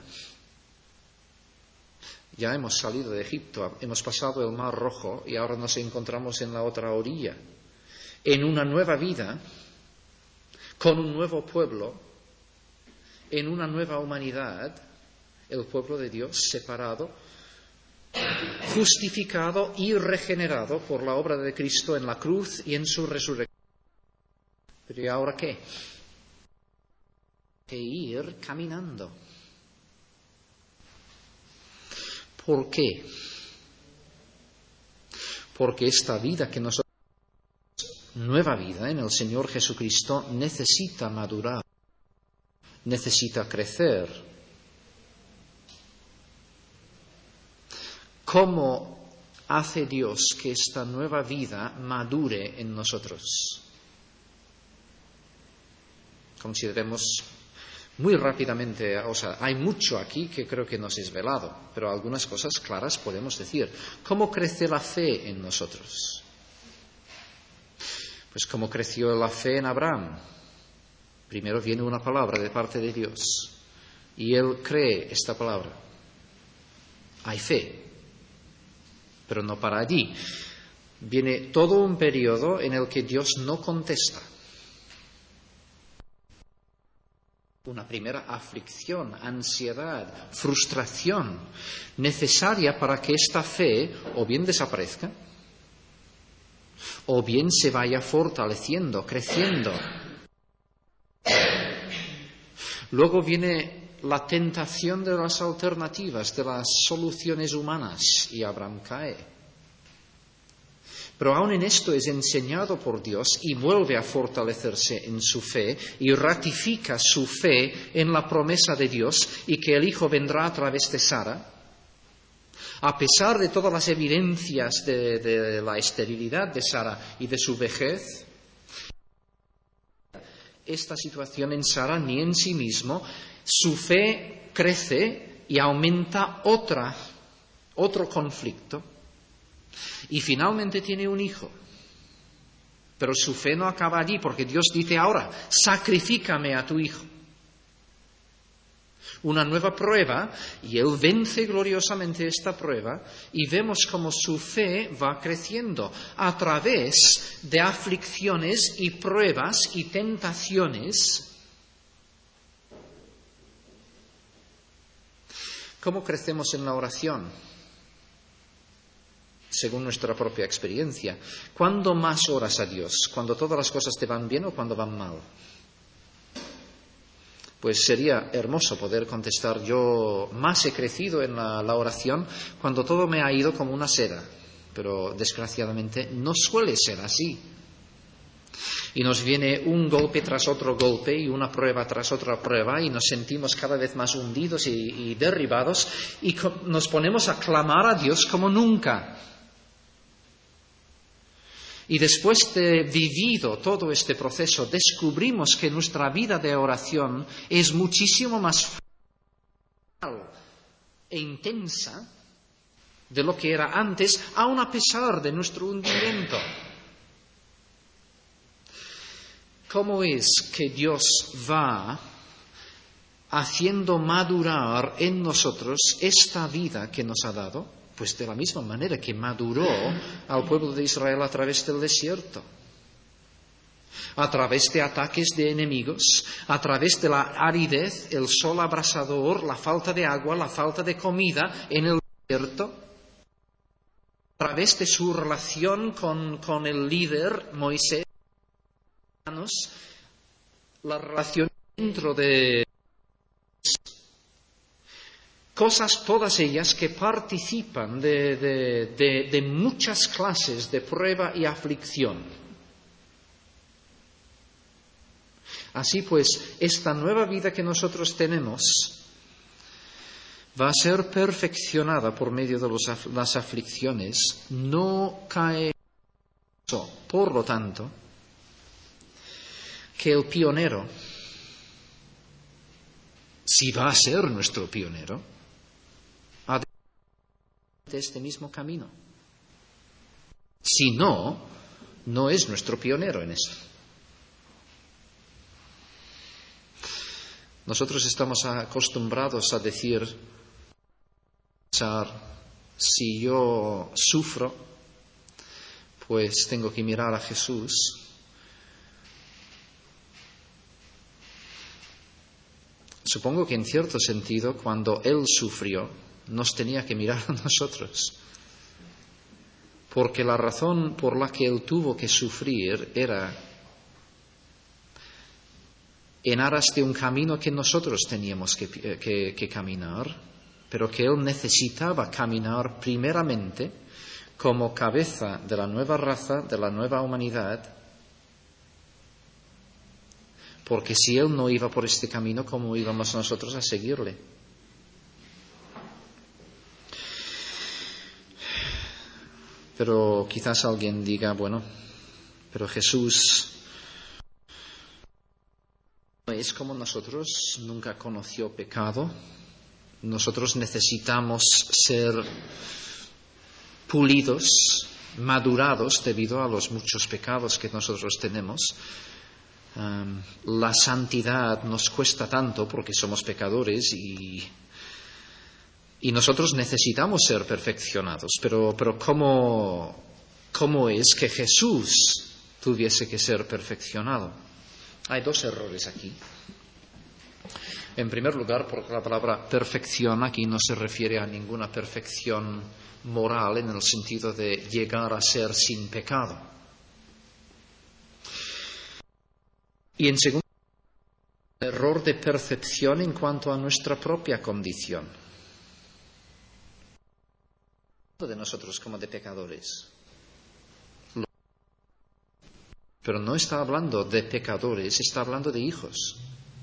Ya hemos salido de Egipto, hemos pasado el Mar Rojo y ahora nos encontramos en la otra orilla, en una nueva vida, con un nuevo pueblo, en una nueva humanidad, el pueblo de Dios separado, justificado y regenerado por la obra de Cristo en la cruz y en su resurrección. Pero ¿y ahora qué? Que ir caminando. ¿Por qué? Porque esta vida que nosotros, nueva vida en el Señor Jesucristo, necesita madurar, necesita crecer. ¿Cómo hace Dios que esta nueva vida madure en nosotros? Consideremos muy rápidamente, o sea, hay mucho aquí que creo que nos es velado, pero algunas cosas claras podemos decir. ¿Cómo crece la fe en nosotros? Pues como creció la fe en Abraham. Primero viene una palabra de parte de Dios y él cree esta palabra. Hay fe, pero no para allí. Viene todo un periodo en el que Dios no contesta. Una primera aflicción, ansiedad, frustración, necesaria para que esta fe o bien desaparezca, o bien se vaya fortaleciendo, creciendo. Luego viene la tentación de las alternativas, de las soluciones humanas, y Abraham cae. Pero aún en esto es enseñado por Dios y vuelve a fortalecerse en su fe y ratifica su fe en la promesa de Dios y que el Hijo vendrá a través de Sara. A pesar de todas las evidencias de, de la esterilidad de Sara y de su vejez, esta situación en Sara ni en sí mismo, su fe crece y aumenta otra, otro conflicto. Y finalmente tiene un hijo. Pero su fe no acaba allí, porque Dios dice ahora, sacrifícame a tu hijo. Una nueva prueba, y él vence gloriosamente esta prueba, y vemos cómo su fe va creciendo a través de aflicciones y pruebas y tentaciones. ¿Cómo crecemos en la oración? Según nuestra propia experiencia. ¿Cuándo más oras a Dios? ¿Cuando todas las cosas te van bien o cuando van mal? Pues sería hermoso poder contestar, yo más he crecido en la, la oración cuando todo me ha ido como una seda, pero desgraciadamente no suele ser así. Y nos viene un golpe tras otro golpe y una prueba tras otra prueba y nos sentimos cada vez más hundidos y, y derribados y nos ponemos a clamar a Dios como nunca. Y después de vivido todo este proceso, descubrimos que nuestra vida de oración es muchísimo más real e intensa de lo que era antes, aun a pesar de nuestro hundimiento. ¿Cómo es que Dios va haciendo madurar en nosotros esta vida que nos ha dado? Pues de la misma manera que maduró al pueblo de Israel a través del desierto, a través de ataques de enemigos, a través de la aridez, el sol abrasador, la falta de agua, la falta de comida en el desierto, a través de su relación con, con el líder Moisés, la relación dentro de cosas todas ellas que participan de, de, de, de muchas clases de prueba y aflicción. Así pues, esta nueva vida que nosotros tenemos va a ser perfeccionada por medio de los, las aflicciones, no cae. Por lo tanto, que el pionero, si va a ser nuestro pionero, de este mismo camino. Si no, no es nuestro pionero en esto. Nosotros estamos acostumbrados a decir, si yo sufro, pues tengo que mirar a Jesús. Supongo que en cierto sentido, cuando Él sufrió, nos tenía que mirar a nosotros. Porque la razón por la que Él tuvo que sufrir era en aras de un camino que nosotros teníamos que, que, que caminar, pero que Él necesitaba caminar primeramente como cabeza de la nueva raza, de la nueva humanidad, porque si Él no iba por este camino, ¿cómo íbamos nosotros a seguirle? Pero quizás alguien diga, bueno, pero Jesús no es como nosotros, nunca conoció pecado. Nosotros necesitamos ser pulidos, madurados debido a los muchos pecados que nosotros tenemos. Um, la santidad nos cuesta tanto porque somos pecadores y, y nosotros necesitamos ser perfeccionados. Pero, pero ¿cómo, ¿cómo es que Jesús tuviese que ser perfeccionado? Hay dos errores aquí. En primer lugar, porque la palabra perfección aquí no se refiere a ninguna perfección moral en el sentido de llegar a ser sin pecado. Y en segundo lugar, error de percepción en cuanto a nuestra propia condición. De nosotros como de pecadores. Pero no está hablando de pecadores, está hablando de hijos.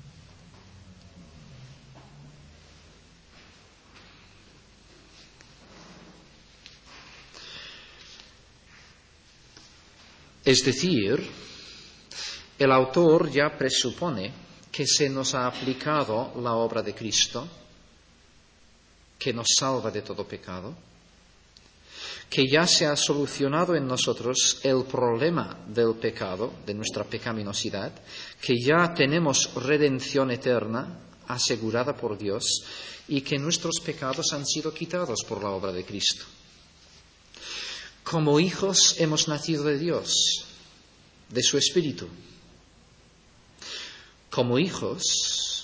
Es decir, el autor ya presupone que se nos ha aplicado la obra de Cristo, que nos salva de todo pecado, que ya se ha solucionado en nosotros el problema del pecado, de nuestra pecaminosidad, que ya tenemos redención eterna asegurada por Dios y que nuestros pecados han sido quitados por la obra de Cristo. Como hijos hemos nacido de Dios, de su Espíritu. Como hijos,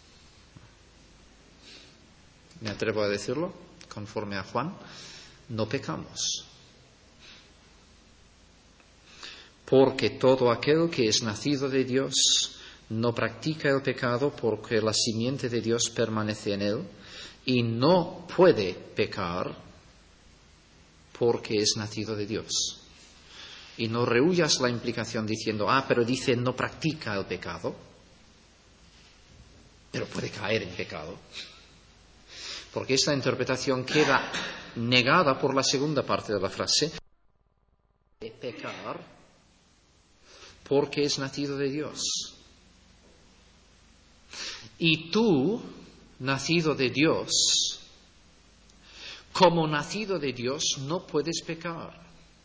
me atrevo a decirlo, conforme a Juan, no pecamos. Porque todo aquel que es nacido de Dios no practica el pecado, porque la simiente de Dios permanece en él y no puede pecar porque es nacido de Dios. Y no rehuyas la implicación diciendo, ah, pero dice no practica el pecado. Pero puede caer en pecado. Porque esta interpretación queda negada por la segunda parte de la frase. Pecar porque es nacido de Dios. Y tú, nacido de Dios, como nacido de Dios, no puedes pecar.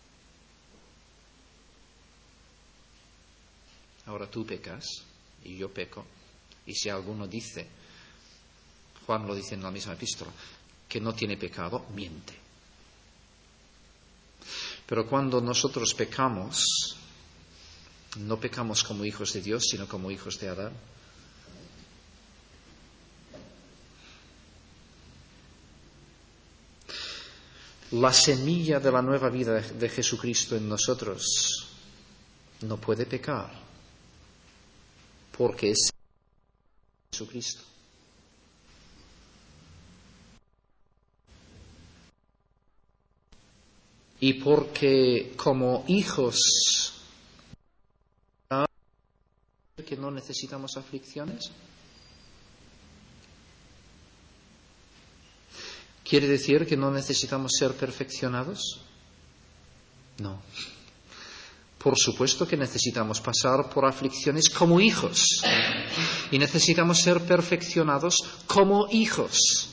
Ahora tú pecas y yo peco. Y si alguno dice, Juan lo dice en la misma epístola, que no tiene pecado, miente. Pero cuando nosotros pecamos, no pecamos como hijos de Dios, sino como hijos de Adán. La semilla de la nueva vida de Jesucristo en nosotros no puede pecar, porque es Jesucristo. Y porque como hijos que no necesitamos aflicciones, ¿quiere decir que no necesitamos ser perfeccionados? No. Por supuesto que necesitamos pasar por aflicciones como hijos. Y necesitamos ser perfeccionados como hijos.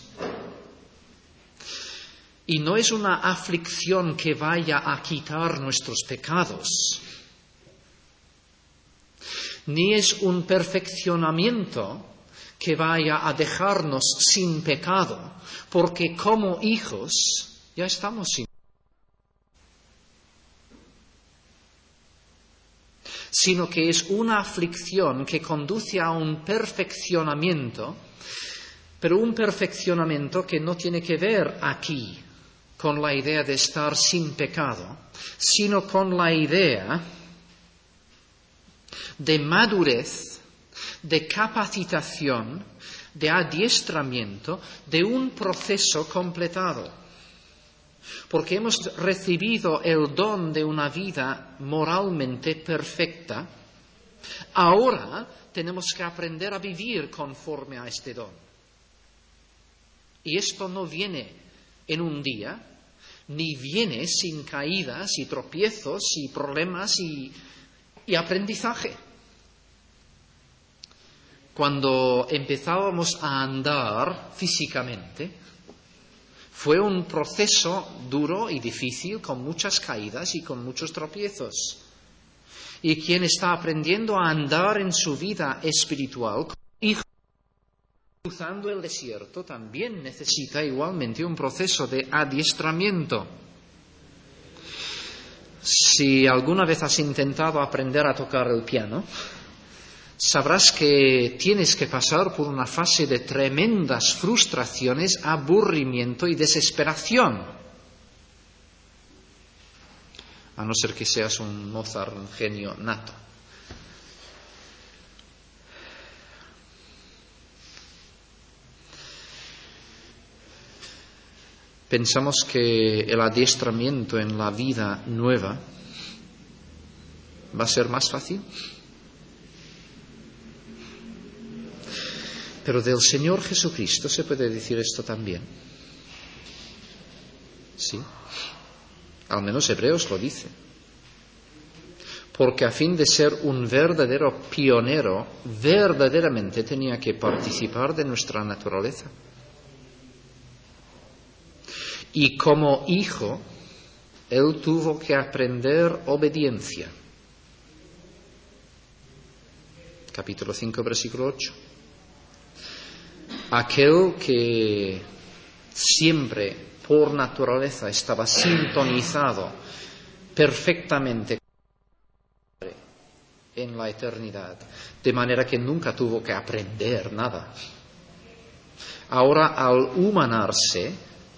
Y no es una aflicción que vaya a quitar nuestros pecados. Ni es un perfeccionamiento que vaya a dejarnos sin pecado. Porque como hijos ya estamos sin pecado. Sino que es una aflicción que conduce a un perfeccionamiento, pero un perfeccionamiento que no tiene que ver aquí con la idea de estar sin pecado, sino con la idea de madurez, de capacitación, de adiestramiento, de un proceso completado. Porque hemos recibido el don de una vida moralmente perfecta, ahora tenemos que aprender a vivir conforme a este don. Y esto no viene en un día, ni viene sin caídas y tropiezos y problemas y, y aprendizaje. Cuando empezábamos a andar físicamente, fue un proceso duro y difícil, con muchas caídas y con muchos tropiezos. Y quien está aprendiendo a andar en su vida espiritual, cruzando el desierto, también necesita igualmente un proceso de adiestramiento. Si alguna vez has intentado aprender a tocar el piano, sabrás que tienes que pasar por una fase de tremendas frustraciones, aburrimiento y desesperación. A no ser que seas un Mozart, un genio nato. Pensamos que el adiestramiento en la vida nueva va a ser más fácil. Pero del Señor Jesucristo se puede decir esto también. Sí. Al menos Hebreos lo dice. Porque a fin de ser un verdadero pionero, verdaderamente tenía que participar de nuestra naturaleza. Y como hijo, él tuvo que aprender obediencia. Capítulo cinco, versículo ocho. Aquel que siempre por naturaleza estaba sintonizado perfectamente en la eternidad, de manera que nunca tuvo que aprender nada. Ahora, al humanarse,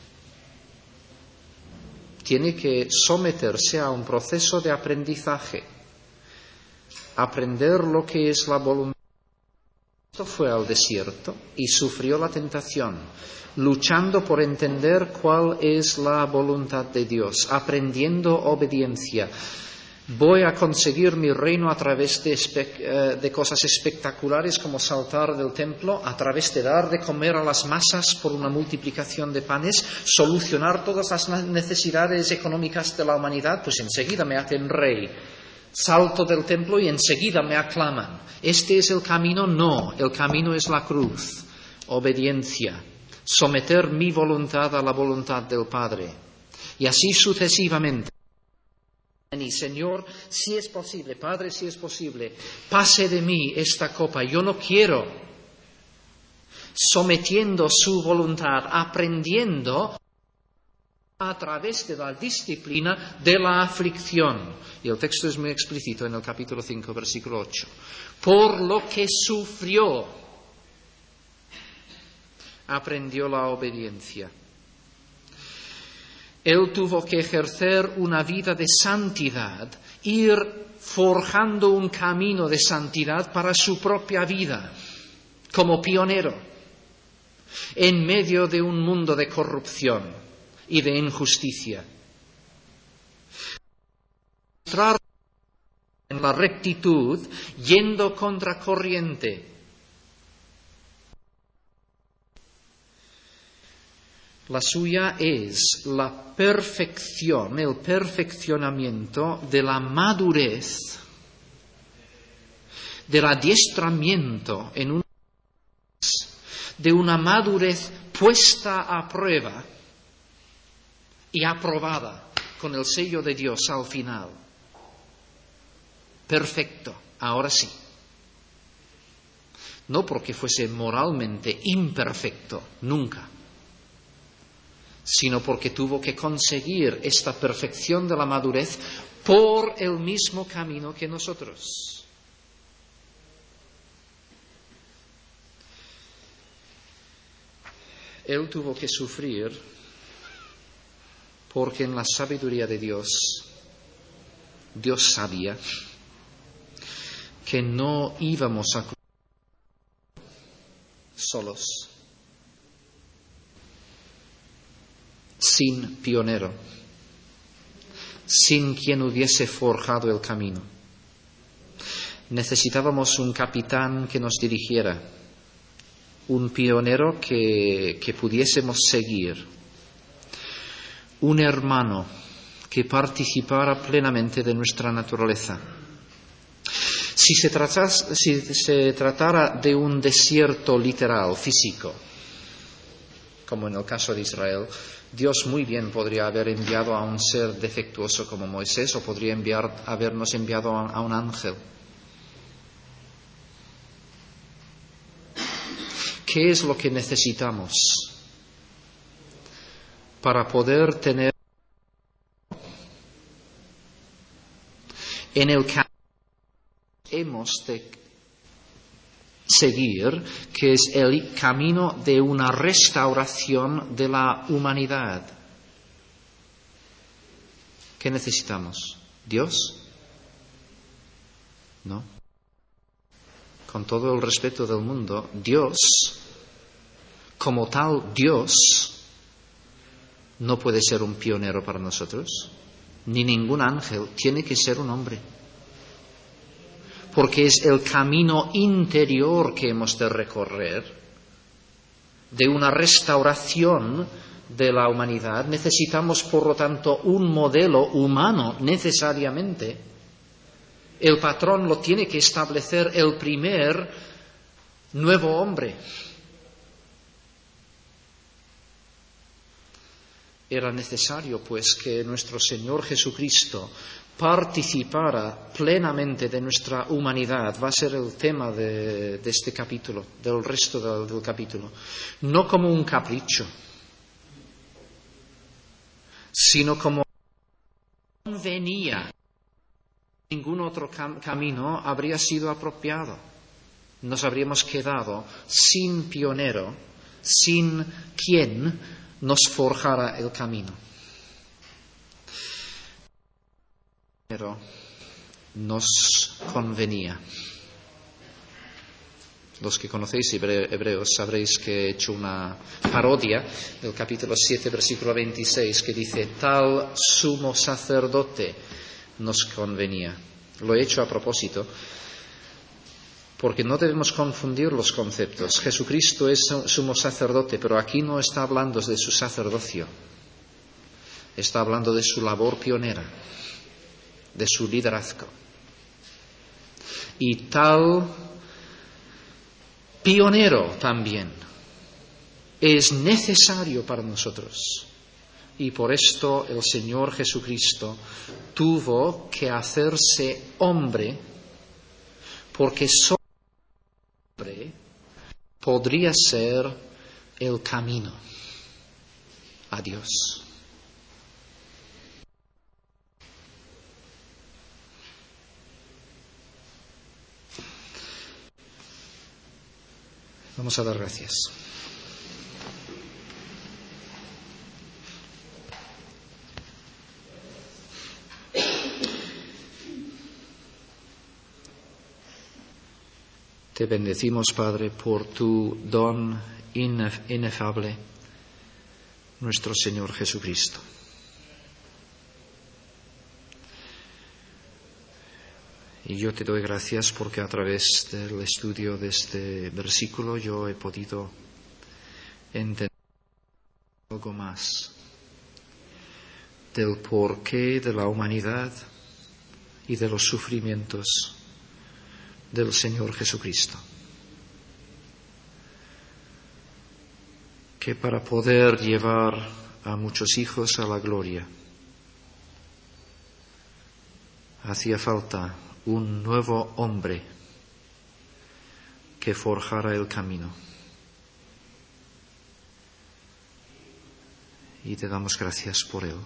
tiene que someterse a un proceso de aprendizaje, aprender lo que es la voluntad. Fue al desierto y sufrió la tentación, luchando por entender cuál es la voluntad de Dios, aprendiendo obediencia. Voy a conseguir mi reino a través de, espe- de cosas espectaculares como saltar del templo, a través de dar de comer a las masas por una multiplicación de panes, solucionar todas las necesidades económicas de la humanidad, pues enseguida me hacen rey. Salto del templo y enseguida me aclaman. ¿Este es el camino? No, el camino es la cruz, obediencia, someter mi voluntad a la voluntad del Padre. Y así sucesivamente. Y Señor, si es posible, Padre, si es posible, pase de mí esta copa, yo no quiero. Sometiendo su voluntad, aprendiendo a través de la disciplina de la aflicción. Y el texto es muy explícito en el capítulo cinco, versículo ocho. Por lo que sufrió, aprendió la obediencia. Él tuvo que ejercer una vida de santidad, ir forjando un camino de santidad para su propia vida, como pionero, en medio de un mundo de corrupción y de injusticia. Entrar en la rectitud, yendo contra corriente. La suya es la perfección, el perfeccionamiento de la madurez, del adiestramiento en un, de una madurez puesta a prueba y aprobada con el sello de Dios al final. Perfecto, ahora sí. No porque fuese moralmente imperfecto, nunca, sino porque tuvo que conseguir esta perfección de la madurez por el mismo camino que nosotros. Él tuvo que sufrir porque en la sabiduría de Dios, Dios sabía que no íbamos a solos, sin pionero, sin quien hubiese forjado el camino. Necesitábamos un capitán que nos dirigiera, un pionero que, que pudiésemos seguir, un hermano que participara plenamente de nuestra naturaleza. Si se tratase, si se tratara de un desierto literal, físico, como en el caso de Israel, Dios muy bien podría haber enviado a un ser defectuoso como Moisés, o podría enviar, habernos enviado a, a un ángel. ¿Qué es lo que necesitamos para poder tener en el camino que hemos de seguir, que es el camino de una restauración de la humanidad? ¿Qué necesitamos? ¿Dios? No. Con todo el respeto del mundo, Dios, como tal Dios, no puede ser un pionero para nosotros, ni ningún ángel, tiene que ser un hombre. Porque es el camino interior que hemos de recorrer, de una restauración de la humanidad. Necesitamos, por lo tanto, un modelo humano necesariamente. El patrón lo tiene que establecer el primer nuevo hombre. Era necesario, pues, que nuestro Señor Jesucristo participara plenamente de nuestra humanidad. Va a ser el tema de, de este capítulo, del resto del, del capítulo. No como un capricho, sino como convenía. Ningún otro cam- camino habría sido apropiado. Nos habríamos quedado sin pionero, sin quien nos forjara el camino. Pero nos convenía. Los que conocéis Hebreos sabréis que he hecho una parodia del capítulo siete, versículo veintiséis, que dice: tal sumo sacerdote nos convenía. Lo he hecho a propósito, porque no debemos confundir los conceptos. Jesucristo es sumo sacerdote, pero aquí no está hablando de su sacerdocio. Está hablando de su labor pionera, de su liderazgo. Y tal pionero también es necesario para nosotros. Y por esto el Señor Jesucristo tuvo que hacerse hombre, porque solo hombre podría ser el camino a Dios. Vamos a dar gracias. Te bendecimos, Padre, por tu don inef- inefable, nuestro Señor Jesucristo. Y yo te doy gracias porque a través del estudio de este versículo yo he podido entender algo más del porqué de la humanidad y de los sufrimientos del Señor Jesucristo. Que para poder llevar a muchos hijos a la gloria hacía falta un nuevo hombre que forjara el camino. Y te damos gracias por él.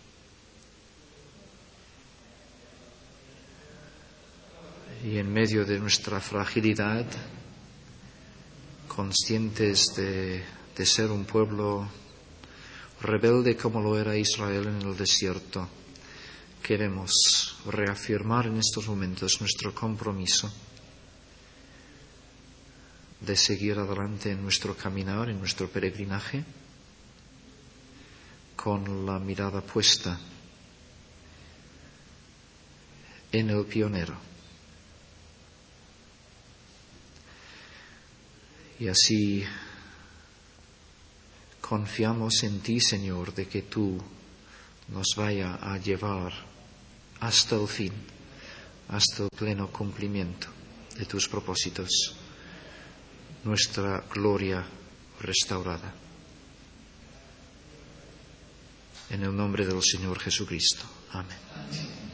Y en medio de nuestra fragilidad, conscientes de, de ser un pueblo rebelde como lo era Israel en el desierto, queremos reafirmar en estos momentos nuestro compromiso de seguir adelante en nuestro caminar, en nuestro peregrinaje, con la mirada puesta en el pionero. Y así confiamos en ti, Señor, de que tú nos vaya a llevar hasta el fin, hasta el pleno cumplimiento de tus propósitos, nuestra gloria restaurada. En el nombre del Señor Jesucristo. Amén.